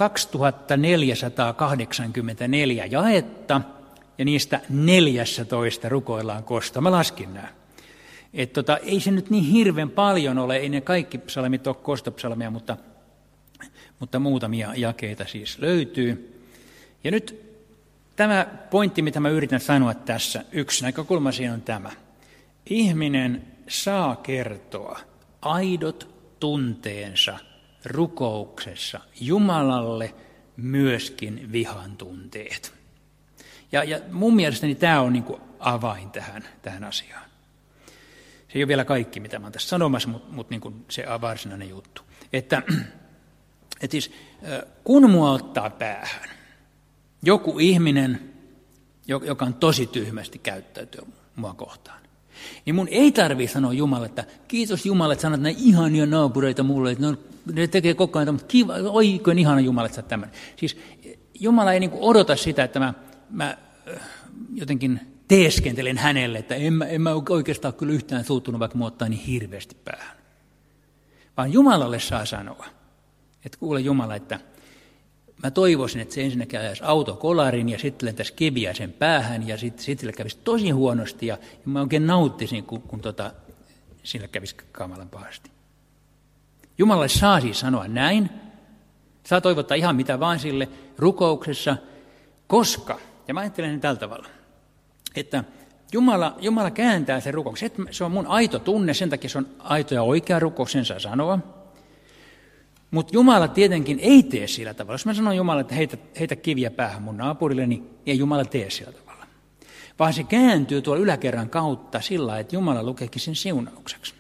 2484 jaetta, ja niistä 14 rukoillaan kostoa. Mä laskin nämä. Ei se nyt niin hirveän paljon ole, ei ne kaikki psalmit ole kostopsalmeja, mutta muutamia jakeita siis löytyy. Ja nyt tämä pointti, mitä mä yritän sanoa tässä, yksi näkökulma siinä on tämä. Ihminen saa kertoa aidot tunteensa rukouksessa Jumalalle myöskin vihan tunteet. Ja mun mielestäni tämä on niin kuin avain tähän asiaan. Se ei ole vielä kaikki, mitä mä oon tässä sanomassa, mutta niin kuin se varsinainen juttu. Että siis, kun mua ottaa päähän joku ihminen, joka on tosi tyhmästi käyttäytyy mua kohtaan, niin mun ei tarvitse sanoa Jumalalle, että kiitos Jumala, että sanot näin ihania naapureita mulle, että ne tekee koko ajan, mutta kiva, oikein ihana Jumala, että sä oot tämmöinen. Siis Jumala ei niinku odota sitä, että mä jotenkin teeskentelen hänelle, että en mä oikeastaan kyllä yhtään suuttunut, vaikka mua ottaa niin hirveästi päähän. Vaan Jumalalle saa sanoa, että kuule Jumala, että mä toivoisin, että se ensinnäkin ajaisi autokolarin ja sitten lentäisi kiviä sen päähän ja sitten sille kävisi tosi huonosti ja mä oikein nauttisin, kun sille kävisi kamalan pahasti. Jumalalle saa siis sanoa näin. Saa toivottaa ihan mitä vaan sille rukouksessa, koska, ja mä ajattelen tällä tavalla, että Jumala kääntää sen rukouksen. Se on mun aito tunne, sen takia se on aito ja oikea rukous, sen saa sanoa. Mutta Jumala tietenkin ei tee sillä tavalla. Jos mä sanon Jumalalle, että heitä kiviä päähän mun naapurille, niin ei Jumala tee sillä tavalla. Vaan se kääntyy tuolla yläkerran kautta sillä, että Jumala lukeekin sen siunaukseksi.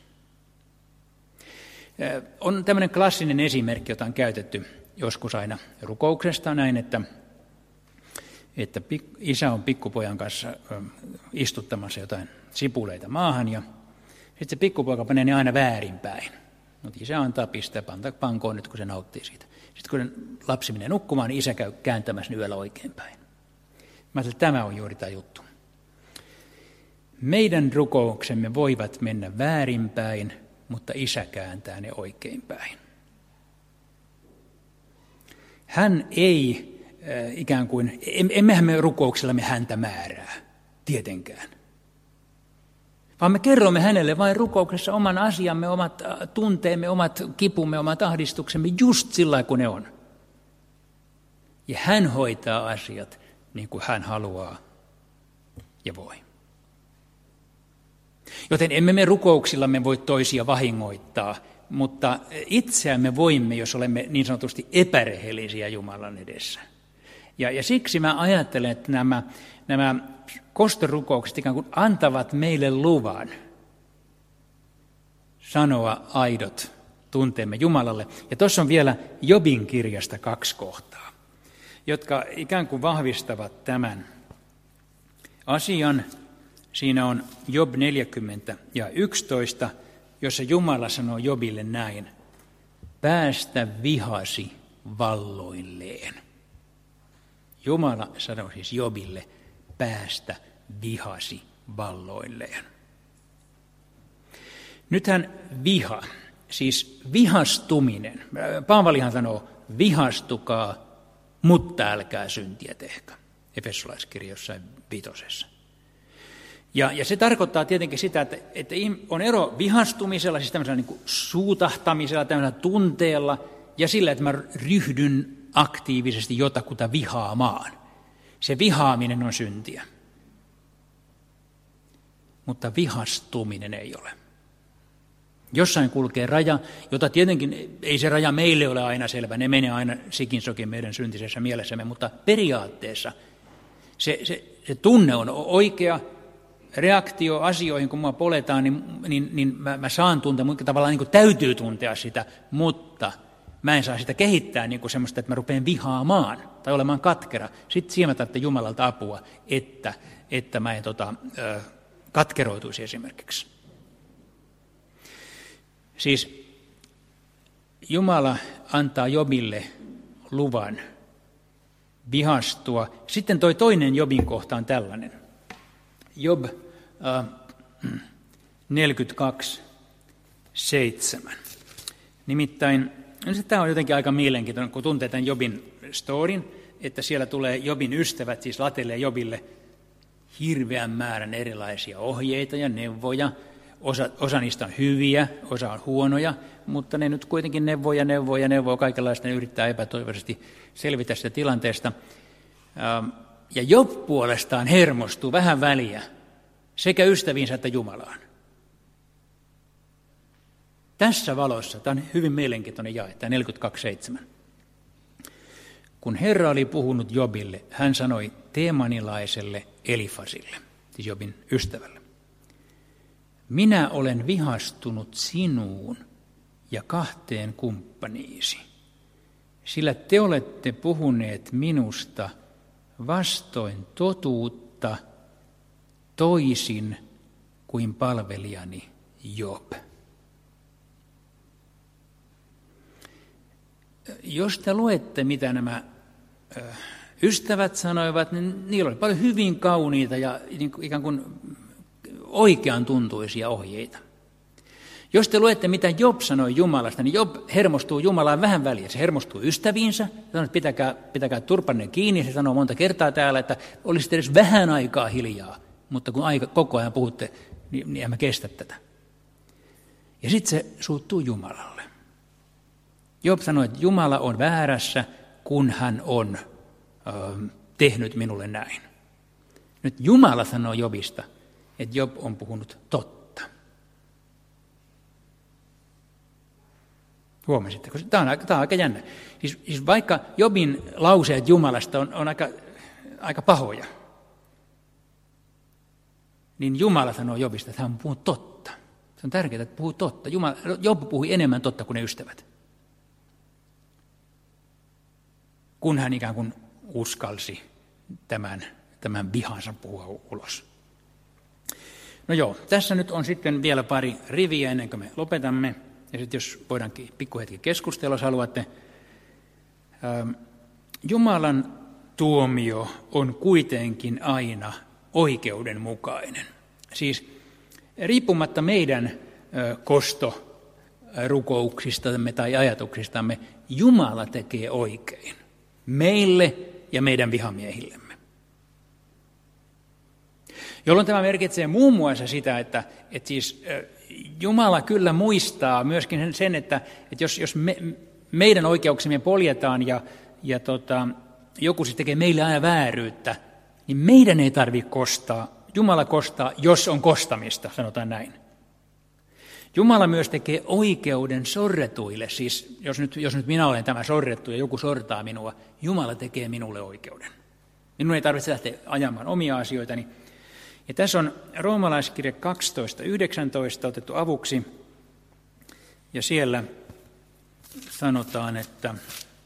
On tämmöinen klassinen esimerkki, jota on käytetty joskus aina rukouksesta näin, että isä on pikkupojan kanssa istuttamassa jotain sipuleita maahan ja sitten se pikkupoika panee ne aina väärinpäin. Mutta isä antaa pistää, pankoon nyt kun se nauttii siitä. Sitten kun lapsi menee nukkumaan, niin isä käy kääntämässä ne yöllä oikeinpäin. Mä ajattelin, että tämä on juuri tämä juttu. Meidän rukouksemme voivat mennä väärinpäin, mutta isä kääntää ne oikeinpäin. Hän ei ikään kuin, emmehän me rukouksellamme häntä määrää, tietenkään. Vaan me kerromme hänelle vain rukouksessa oman asiamme, omat tunteemme, omat kipumme, omat ahdistuksemme just sillä kuin ne on. Ja hän hoitaa asiat niin kuin hän haluaa ja voi. Joten emme me rukouksillamme voi toisia vahingoittaa, mutta itseämme voimme, jos olemme niin sanotusti epärehellisiä Jumalan edessä. Ja siksi mä ajattelen, että nämä kostorukoukset ikään kuin antavat meille luvan sanoa aidot tunteemme Jumalalle. Ja tuossa on vielä Jobin kirjasta 2 kohtaa, jotka ikään kuin vahvistavat tämän asian. Siinä on Job 40 ja 11, jossa Jumala sanoo Jobille näin: päästä vihasi valloilleen. Jumala sanoi siis Jobille, päästä vihasi valloilleen. Nythän viha, siis vihastuminen, Paavalihan sanoo, vihastukaa, mutta älkää syntiä tehkää, Efesolaiskirjassa 5. Ja se tarkoittaa tietenkin sitä, että on ero vihastumisella, siis tämmöisellä niin kuin suutahtamisella, tämmöisellä tunteella, ja sillä, että mä ryhdyn aktiivisesti jotakuta vihaamaan. Se vihaaminen on syntiä. Mutta vihastuminen ei ole. Jossain kulkee raja, jota tietenkin ei se raja meille ole aina selvä. Ne menee aina sikin sokin meidän syntisessä mielessämme, mutta periaatteessa se tunne on oikea. Reaktio asioihin, kun mua poletaan, niin mä saan tuntea, mutta tavallaan niin kuin täytyy tuntea sitä, mutta mä en saa sitä kehittää niin kuin semmoista, että mä rupean vihaamaan tai olemaan katkera. Sitten siihen mä tarvitsen Jumalalta apua, että mä en katkeroituisi esimerkiksi. Siis Jumala antaa Jobille luvan vihastua. Sitten toi toinen Jobin kohta on tällainen. Job 42:7. Nimittäin, tämä on jotenkin aika mielenkiintoinen, kun tuntee tämän Jobin storin, että siellä tulee Jobin ystävät, siis latelee Jobille hirveän määrän erilaisia ohjeita ja neuvoja. Osa niistä on hyviä, osa on huonoja, mutta ne nyt kuitenkin neuvoo kaikenlaista, ne yrittää epätoivoisesti selvitä sitä tilanteesta. Ja Job puolestaan hermostuu vähän väliä sekä ystäviinsä että Jumalaan. Tässä valossa, tämä on hyvin mielenkiintoinen jae, tämä 42:7. Kun Herra oli puhunut Jobille, hän sanoi teemanilaiselle Elifasille, siis Jobin ystävälle: minä olen vihastunut sinuun ja 2 kumppaniisi, sillä te olette puhuneet minusta vastoin totuutta toisin kuin palvelijani Job. Jos te luette, mitä nämä ystävät sanoivat, niin niillä oli paljon hyvin kauniita ja ikään kuin oikean tuntuisia ohjeita. Jos te luette, mitä Job sanoi Jumalasta, niin Job hermostuu Jumalaan vähän väliä. Se hermostuu ystäviinsä, sanoo, että pitäkää turpanne kiinni. Se sanoo monta kertaa täällä, että olisi edes vähän aikaa hiljaa, mutta kun koko ajan puhutte, niin en mä kestä tätä. Ja sitten se suuttuu Jumalalle. Job sanoi, että Jumala on väärässä, kun hän on tehnyt minulle näin. Nyt Jumala sanoo Jobista, että Job on puhunut totta. Huomasitteko? Tämä on aika jännä. Siis vaikka Jobin lauseet Jumalasta on aika pahoja, niin Jumala sanoo Jobista, että hän on puhunut totta. Se on tärkeää, että puhuu totta. Job puhui enemmän totta kuin ne ystävät. Kun hän ikään kuin uskalsi tämän vihansa puhua ulos. No joo, tässä nyt on sitten vielä pari riviä ennen kuin me lopetamme. Ja sitten jos voidaankin pikkuhetki keskustella, jos haluatte. Jumalan tuomio on kuitenkin aina oikeudenmukainen. Siis riippumatta meidän kostorukouksistamme tai ajatuksistamme, Jumala tekee oikein meille ja meidän vihamiehillemme. Jolloin tämä merkitsee muun muassa sitä, että siis Jumala kyllä muistaa myöskin sen, että jos meidän oikeuksimme poljetaan ja joku siis tekee meille aina vääryyttä, niin meidän ei tarvitse kostaa. Jumala kostaa, jos on kostamista, sanotaan näin. Jumala myös tekee oikeuden sorretuille. Siis jos nyt minä olen tämä sorrettu ja joku sortaa minua, Jumala tekee minulle oikeuden. Minun ei tarvitse lähteä ajamaan omia asioitani. Ja tässä on Roomalaiskirja 12:19 otettu avuksi. Ja siellä sanotaan, että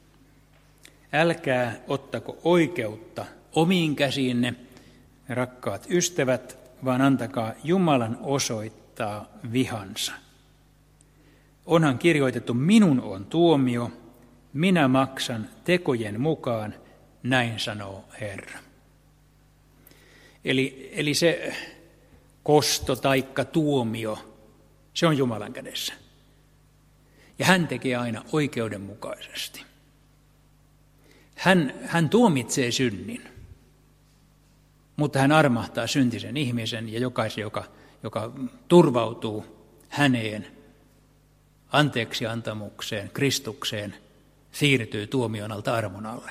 älkää ottako oikeutta omiin käsiinne, rakkaat ystävät, vaan antakaa Jumalan osoittaa vihansa. Onhan kirjoitettu, minun on tuomio, minä maksan tekojen mukaan, näin sanoo Herra. Eli se kosto taikka tuomio, se on Jumalan kädessä. Ja hän tekee aina oikeudenmukaisesti. Hän tuomitsee synnin, mutta hän armahtaa syntisen ihmisen ja jokaisen, joka turvautuu häneen, anteeksiantamukseen, Kristukseen, siirtyy tuomion alta armon alle.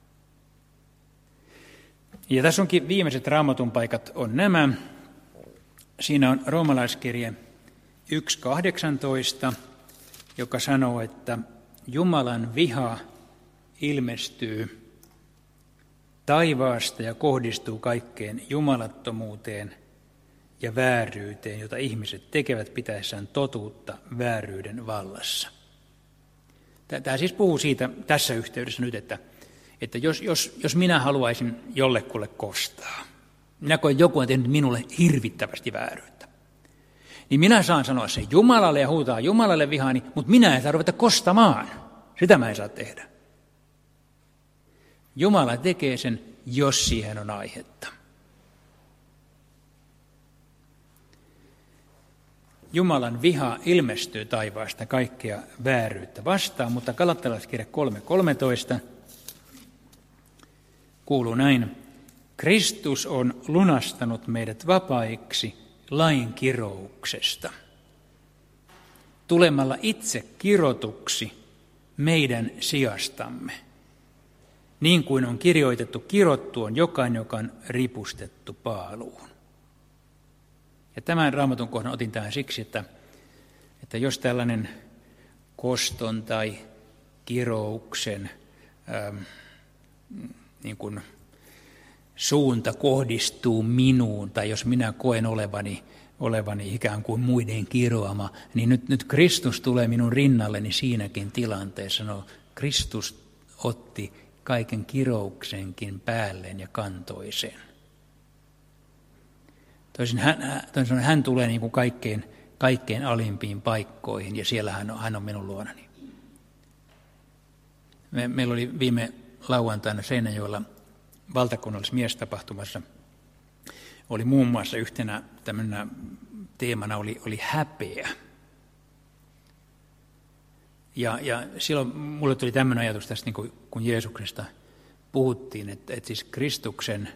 Ja tässä onkin viimeiset Raamatun paikat on nämä. Siinä on Roomalaiskirje 1:18, joka sanoo, että Jumalan viha ilmestyy taivaasta ja kohdistuu kaikkeen jumalattomuuteen ja vääryyteen, jota ihmiset tekevät pitäessään totuutta vääryyden vallassa. Tämä siis puhuu siitä tässä yhteydessä nyt, että jos minä haluaisin jollekulle kostaa, minä koen, joku on tehnyt minulle hirvittävästi vääryyttä, niin minä saan sanoa sen Jumalalle ja huutaa Jumalalle vihaani, mutta minä en saa ruveta kostamaan. Sitä mä en saa tehdä. Jumala tekee sen, jos siihen on aihetta. Jumalan viha ilmestyy taivaasta kaikkea vääryyttä vastaan, mutta Galattalaiskirja 3:13 kuuluu näin. Kristus on lunastanut meidät vapaiksi lain kirouksesta, tulemalla itse kirotuksi meidän sijastamme. Niin kuin on kirjoitettu, kirottu on jokainen, joka on ripustettu paaluun. Ja tämän Raamatun kohdan otin tähän siksi, että jos tällainen koston tai kirouksen niin kuin suunta kohdistuu minuun, tai jos minä koen olevani ikään kuin muiden kiroama, niin nyt Kristus tulee minun rinnalleni siinäkin tilanteessa. No, Kristus otti kaiken kirouksenkin päälleen ja kantoi sen. Toisin hän tulee niin kuin kaikkein alimpiin paikkoihin, ja siellä hän on minun luonani. Meillä oli viime lauantaina Seinäjoella valtakunnallisessa miestapahtumassa. Oli muun muassa yhtenä tämmöinen teemana oli häpeä. Ja silloin mulle tuli tämmöinen ajatus tästä, niin kun Jeesuksesta puhuttiin, että siis Kristuksen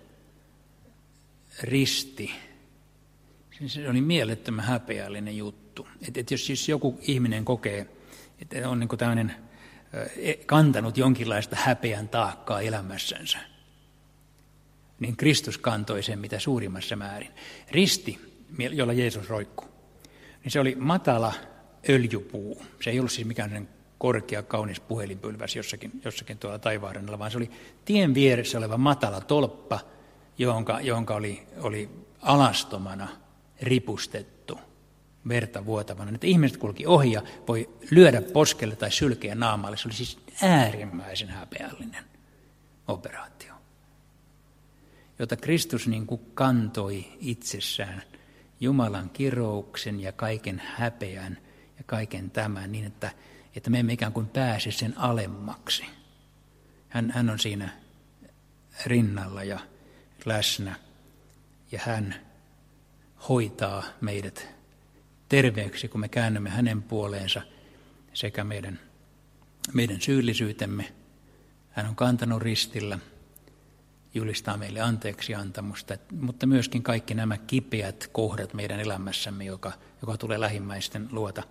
risti, se oli mielettömän häpeällinen juttu. Että jos siis joku ihminen kokee, että on niin kuin tämmöinen kantanut jonkinlaista häpeän taakkaa elämässänsä, niin Kristus kantoi sen mitä suurimmassa määrin. Risti, jolla Jeesus roikkui, niin se oli matala öljypuu. Se ei ollut siis mikään korkea, kaunis puhelinpylväs jossakin tuolla taivaanrannalla, vaan se oli tien vieressä oleva matala tolppa, johonka oli alastomana ripustettu, verta vuotavana. Että ihmiset kulki ohi ja voi lyödä poskelle tai sylkeä naamalle. Se oli siis äärimmäisen häpeällinen operaatio, jota Kristus niin kuin kantoi itsessään Jumalan kirouksen ja kaiken häpeän ja kaiken tämän niin, että me emme ikään kuin pääse sen alemmaksi. Hän on siinä rinnalla ja läsnä ja hän hoitaa meidät terveeksi, kun me käännymme hänen puoleensa sekä meidän syyllisyytemme. Hän on kantanut ristillä, julistaa meille anteeksiantamusta, mutta myöskin kaikki nämä kipeät kohdat meidän elämässämme, joka tulee lähimmäisten luota.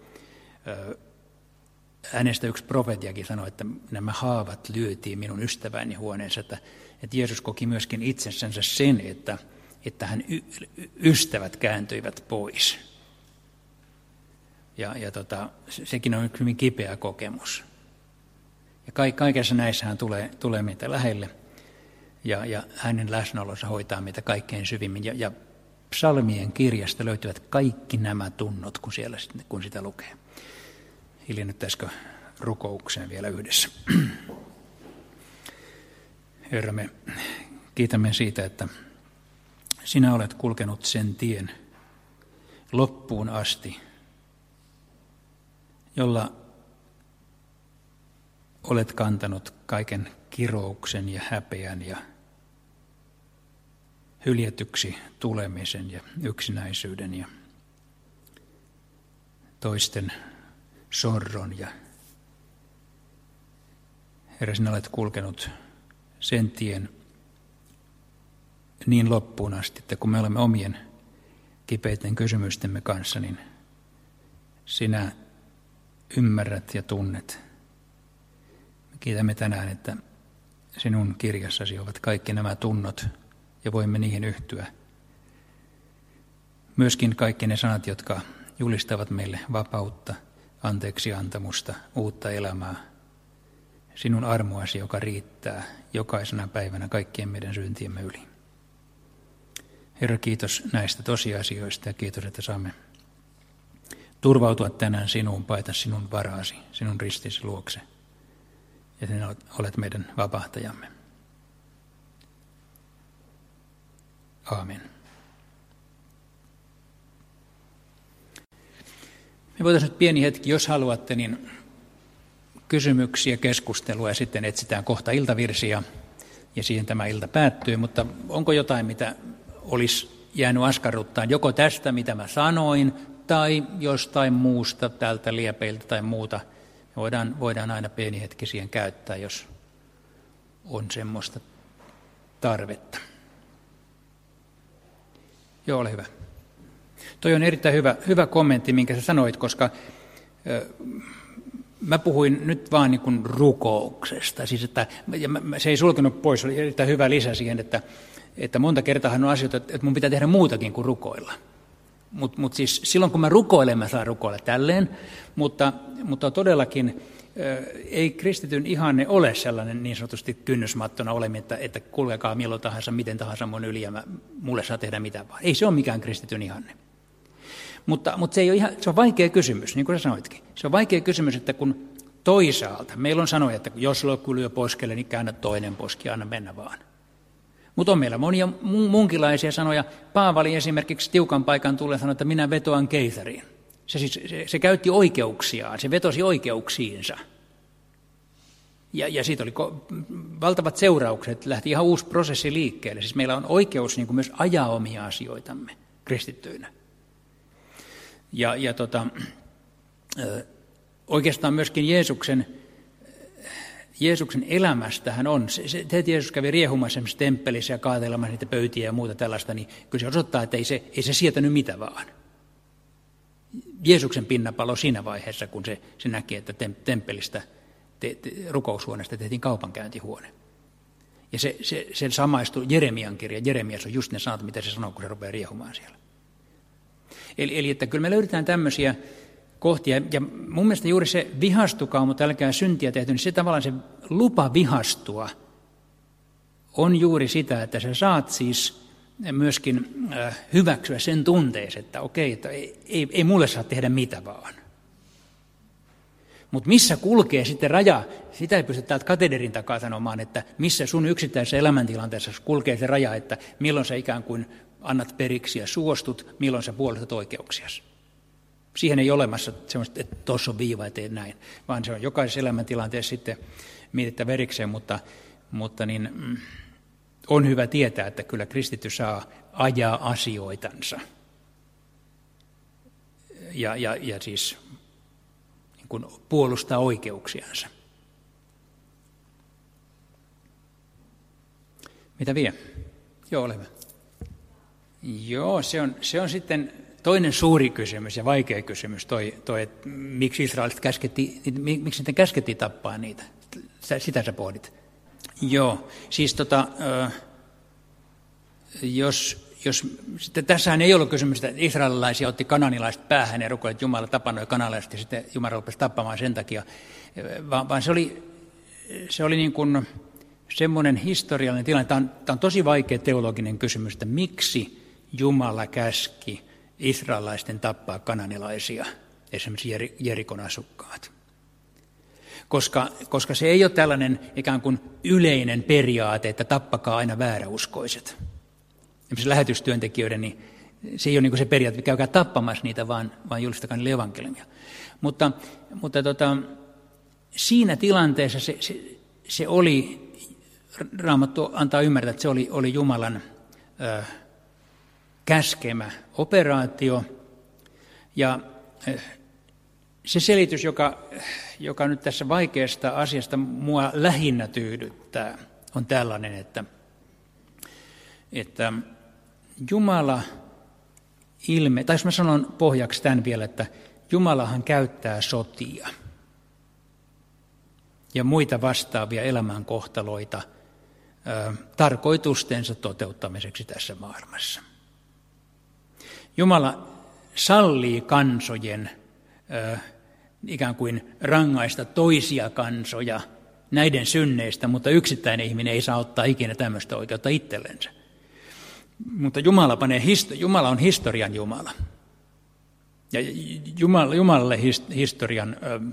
Hänestä yksi profetiakin sanoi, että nämä haavat lyötiin minun ystäväni huoneessa, että Jeesus koki myöskin itsessänsä sen, että hän ystävät kääntyivät pois. Ja sekin on hyvin kipeä kokemus. Ja kaikessa näissähän tulee meitä lähelle. Ja hänen läsnäolonsa hoitaa meitä kaikkein syvimmin. Ja psalmien kirjasta löytyvät kaikki nämä tunnot, kun sitä lukee. Hiljennyttäisikö rukoukseen vielä yhdessä? Herra, me kiitämme siitä, että sinä olet kulkenut sen tien loppuun asti, jolla olet kantanut kaiken kirouksen ja häpeän ja hyljetyksi tulemisen ja yksinäisyyden ja toisten sorron. Ja Herra, sinä olet kulkenut sen tien niin loppuun asti, että kun me olemme omien kipeiden kysymystemme kanssa, niin sinä ymmärrät ja tunnet. Me kiitämme tänään, että sinun kirjassasi ovat kaikki nämä tunnot ja voimme niihin yhtyä. Myöskin kaikki ne sanat, jotka julistavat meille vapautta, anteeksiantamusta, uutta elämää. Sinun armoasi, joka riittää jokaisena päivänä kaikkien meidän syntiemme yli. Herra, kiitos näistä tosiasioista ja kiitos, että saamme turvautua tänään sinuun, paeta sinun varaasi, sinun ristisi luokse. Ja sinä olet meidän vapahtajamme. Aamen. Me voitaisiin nyt pieni hetki, jos haluatte, niin kysymyksiä, keskustelua ja sitten etsitään kohta iltavirsiä ja siihen tämä ilta päättyy. Mutta onko jotain, mitä olisi jäänyt askarruttaa joko tästä, mitä mä sanoin, tai jostain muusta tältä liepeiltä tai muuta? Voidaan aina pieni hetki siihen käyttää, jos on semmoista tarvetta. Joo, ole hyvä. Toi on erittäin hyvä kommentti, minkä sä sanoit, koska mä puhuin nyt vaan niin kuin rukouksesta. Siis se ei sulkenut pois, oli erittäin hyvä lisä siihen, että monta kertaa on asioita, että mun pitää tehdä muutakin kuin rukoilla. Mutta siis silloin kun mä rukoilen, mä saan rukoilla tälleen, mutta todellakin ei kristityn ihanne ole sellainen niin sanotusti kynnysmattona oleminen, että kulkekaa milloin tahansa, miten tahansa mun yli ja mulle saa tehdä mitä vaan. Ei se ole mikään kristityn ihanne. Mutta se ei ole se on vaikea kysymys, niin kuin sä sanoitkin. Se on vaikea kysymys, että kun toisaalta, meillä on sanoja, että jos loukku lyö poskelle, niin käännä toinen poski ja anna mennä vaan. Mutta on meillä monia muunkinlaisia sanoja. Paavali esimerkiksi tiukan paikan tullen sanoi, että minä vetoan keisariin. Se käytti oikeuksiaan, se vetosi oikeuksiinsa. Ja siitä oli valtavat seuraukset, lähti ihan uusi prosessi liikkeelle. Siis meillä on oikeus niin kuin myös ajaa omia asioitamme kristittyinä. Oikeastaan myöskin Jeesuksen elämästähän on, Jeesus kävi riehumassa esimerkiksi temppelissä ja kaatelemassa niitä pöytiä ja muuta tällaista, niin kyllä se osoittaa, että ei se sietänyt mitä vaan. Jeesuksen pinnapalo siinä vaiheessa, kun se näki, että temppelistä, rukoushuoneesta tehtiin kaupankäyntihuone. Ja se samaistui Jeremian kirja. Jeremias on just ne sanat, mitä se sanoo, kun se rupeaa riehumaan siellä. Eli että kyllä me löydetään tämmöisiä kohtia. Ja mun mielestä juuri se vihastukaa, mutta älkää syntiä tehty, niin se tavallaan se lupa vihastua on juuri sitä, että sä saat siis myöskin hyväksyä sen tunteeseen, että okei, että ei mulle saa tehdä mitä vaan. Mutta missä kulkee sitten raja, sitä ei pysty täältä katederin takaa sanomaan, että missä sun yksittäisessä elämäntilanteessa kulkee se raja, että milloin sä ikään kuin annat periksi ja suostut, milloin sä puolustat oikeuksiasi. Siihen ei ole olemassa semmoista, että tuossa on viiva ja tee näin, vaan se on jokaisessa elämäntilanteessa sitten mietittävä erikseen, mutta niin, on hyvä tietää, että kyllä kristitty saa ajaa asioitansa. Ja siis niin kuin puolustaa oikeuksiansa. Mitä vie? Joo, ole hyvä. Joo, se on sitten toinen suuri kysymys ja vaikea kysymys, että miksi Israelista miksi sitten käskettiin tappaa niitä. Sitä sä pohdit. Joo, siis jos sitten tässähän ei ollut kysymys, että israelilaisia otti kananilaiset päähän ja rukoili, että Jumala tapanoi kananilaiset ja sitten Jumala rupesi tappamaan sen takia, vaan se oli niin kuin semmoinen historiallinen tilanne. Tämä on tosi vaikea teologinen kysymys, että miksi Jumala käski israelilaisten tappaa kananilaisia, esimerkiksi Jerikon asukkaat. Koska se ei ole tällainen ikään kuin yleinen periaate, että tappakaa aina vääräuskoiset. Esimerkiksi lähetystyöntekijöiden, niin se ei ole niin kuin se periaate, että käykää tappamassa niitä, vaan julistakaa niille evankeliumia. Mutta siinä tilanteessa se oli, Raamattu antaa ymmärtää, että se oli Jumalan käskemä operaatio. Ja se selitys, joka nyt tässä vaikeasta asiasta mua lähinnä tyydyttää, on tällainen, että Jumala tai jos mä sanon pohjaksi tämän vielä, että Jumalahan käyttää sotia ja muita vastaavia elämänkohtaloita tarkoitustensa toteuttamiseksi tässä maailmassa. Jumala sallii kansojen ikään kuin rangaista toisia kansoja näiden synneistä, mutta yksittäinen ihminen ei saa ottaa ikinä tämmöistä oikeutta itsellensä. Mutta Jumala on historian Jumala. Ja Jumalalle historian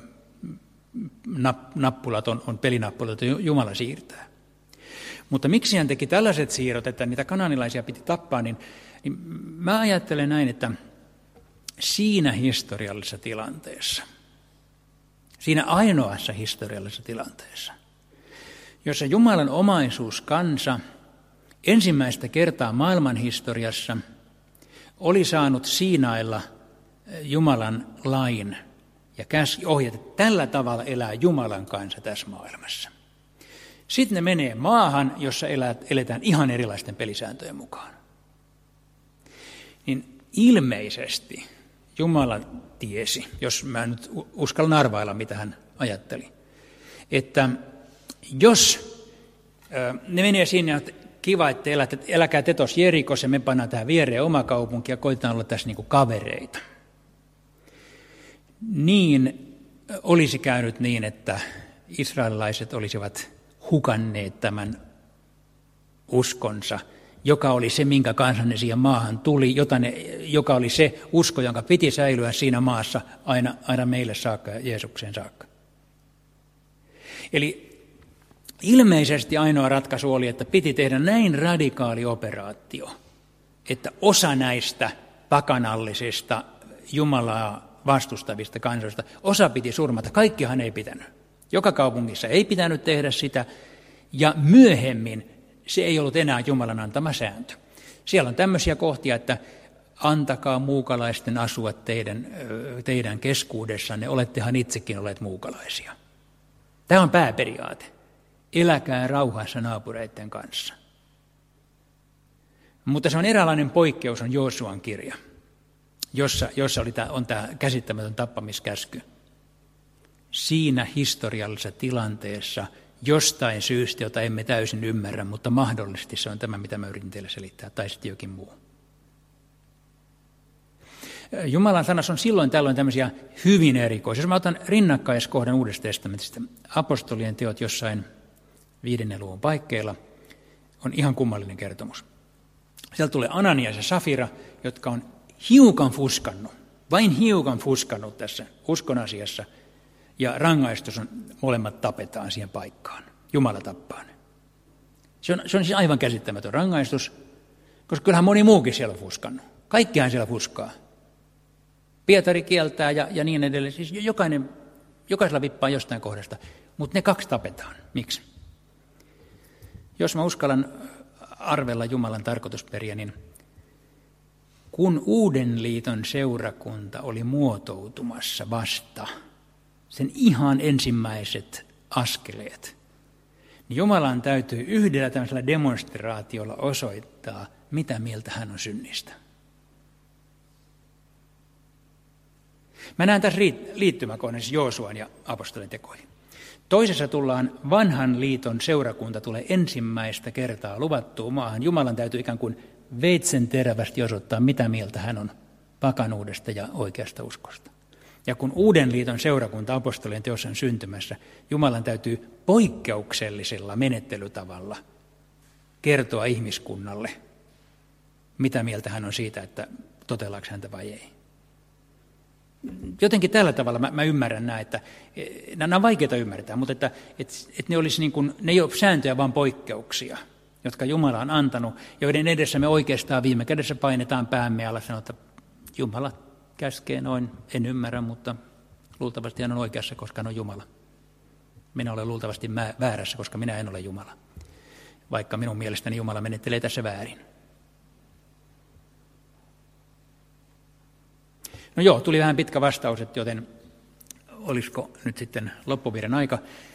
nappulat on pelinappulat, joita Jumala siirtää. Mutta miksi hän teki tällaiset siirrot, että niitä kananilaisia piti tappaa, niin mä ajattelen näin, että siinä historiallisessa tilanteessa, siinä ainoassa historiallisessa tilanteessa, jossa Jumalan omaisuuskansa ensimmäistä kertaa maailman historiassa oli saanut Siinailla Jumalan lain ja ohjeet, että tällä tavalla elää Jumalan kansa tässä maailmassa. Sitten ne menee maahan, jossa eletään ihan erilaisten pelisääntöjen mukaan. Niin ilmeisesti Jumala tiesi, jos mä nyt uskallan arvailla, mitä hän ajatteli, että jos ne menee sinne, että kiva, että eläkää te tuossa Jerikossa, me pannaan tähän viereen oma kaupunki ja koitetaan olla tässä niin kuin kavereita, niin olisi käynyt niin, että israelilaiset olisivat hukanneet tämän uskonsa, joka oli se, minkä kanssa ne siihen maahan tuli, joka oli se usko, jonka piti säilyä siinä maassa aina meille saakka ja Jeesukseen saakka. Eli ilmeisesti ainoa ratkaisu oli, että piti tehdä näin radikaali operaatio, että osa näistä pakanallisista Jumalaa vastustavista kansoista, osa piti surmata, kaikkihan ei pitänyt. Joka kaupungissa ei pitänyt tehdä sitä, ja myöhemmin se ei ollut enää Jumalan antama sääntö. Siellä on tämmöisiä kohtia, että antakaa muukalaisten asua teidän keskuudessanne, olettehan itsekin olleet muukalaisia. Tämä on pääperiaate. Eläkää rauhassa naapureiden kanssa. Mutta se on eräänlainen poikkeus, on Joosuan kirja, jossa on tämä käsittämätön tappamiskäsky. Siinä historiallisessa tilanteessa jostain syystä, jota emme täysin ymmärrä, mutta mahdollisesti se on tämä, mitä mä yritin teille selittää, tai sitten jokin muu. Jumalan sanassa on silloin tällöin tämmöisiä hyvin erikoisia. Jos mä otan rinnakkaiskohdan Uudesta testamentista, apostolien teot jossain 5. luvun paikkeilla, on ihan kummallinen kertomus. Sieltä tulee Ananias ja Safira, jotka on vain hiukan fuskannut tässä uskon asiassa, ja rangaistus on, molemmat tapetaan siihen paikkaan. Jumala tappaa ne. Se on siis aivan käsittämätön rangaistus, koska kyllähän moni muukin siellä on fuskannut. Kaikkihan siellä fuskaa. Pietari kieltää ja niin edelleen. Siis jokaisella vippaa jostain kohdasta, mutta ne 2 tapetaan. Miksi? Jos mä uskallan arvella Jumalan tarkoitusperiä, niin kun Uuden liiton seurakunta oli muotoutumassa vasta, sen ihan ensimmäiset askeleet, niin Jumalan täytyy yhdellä tämmöisellä demonstraatiolla osoittaa, mitä mieltä hän on synnistä. Mä näen tässä liittymäkohdassa Joosuan ja apostolien tekoihin. Toisessa tullaan vanhan liiton seurakunta tulee ensimmäistä kertaa luvattuun maahan. Jumalan täytyy ikään kuin veitsen terävästi osoittaa, mitä mieltä hän on pakanuudesta ja oikeasta uskosta. Ja kun Uuden liiton seurakunta apostolien teossa on syntymässä, Jumalan täytyy poikkeuksellisella menettelytavalla kertoa ihmiskunnalle, mitä mieltä hän on siitä, että totellaanko häntä vai ei. Jotenkin tällä tavalla mä ymmärrän nämä, että nämä on vaikeita ymmärtää, mutta että ne olisi niin kuin, ne ei ole sääntöjä, vaan poikkeuksia, jotka Jumala on antanut, joiden edessä me oikeastaan viime kädessä painetaan päämme alla, sanotaan, että Jumala käskee noin, en ymmärrä, mutta luultavasti hän on oikeassa, koska hän on Jumala. Minä olen luultavasti väärässä, koska minä en ole Jumala, vaikka minun mielestäni Jumala menettelee tässä väärin. No joo, tuli vähän pitkä vastaus, joten olisiko nyt sitten loppuviiden aika.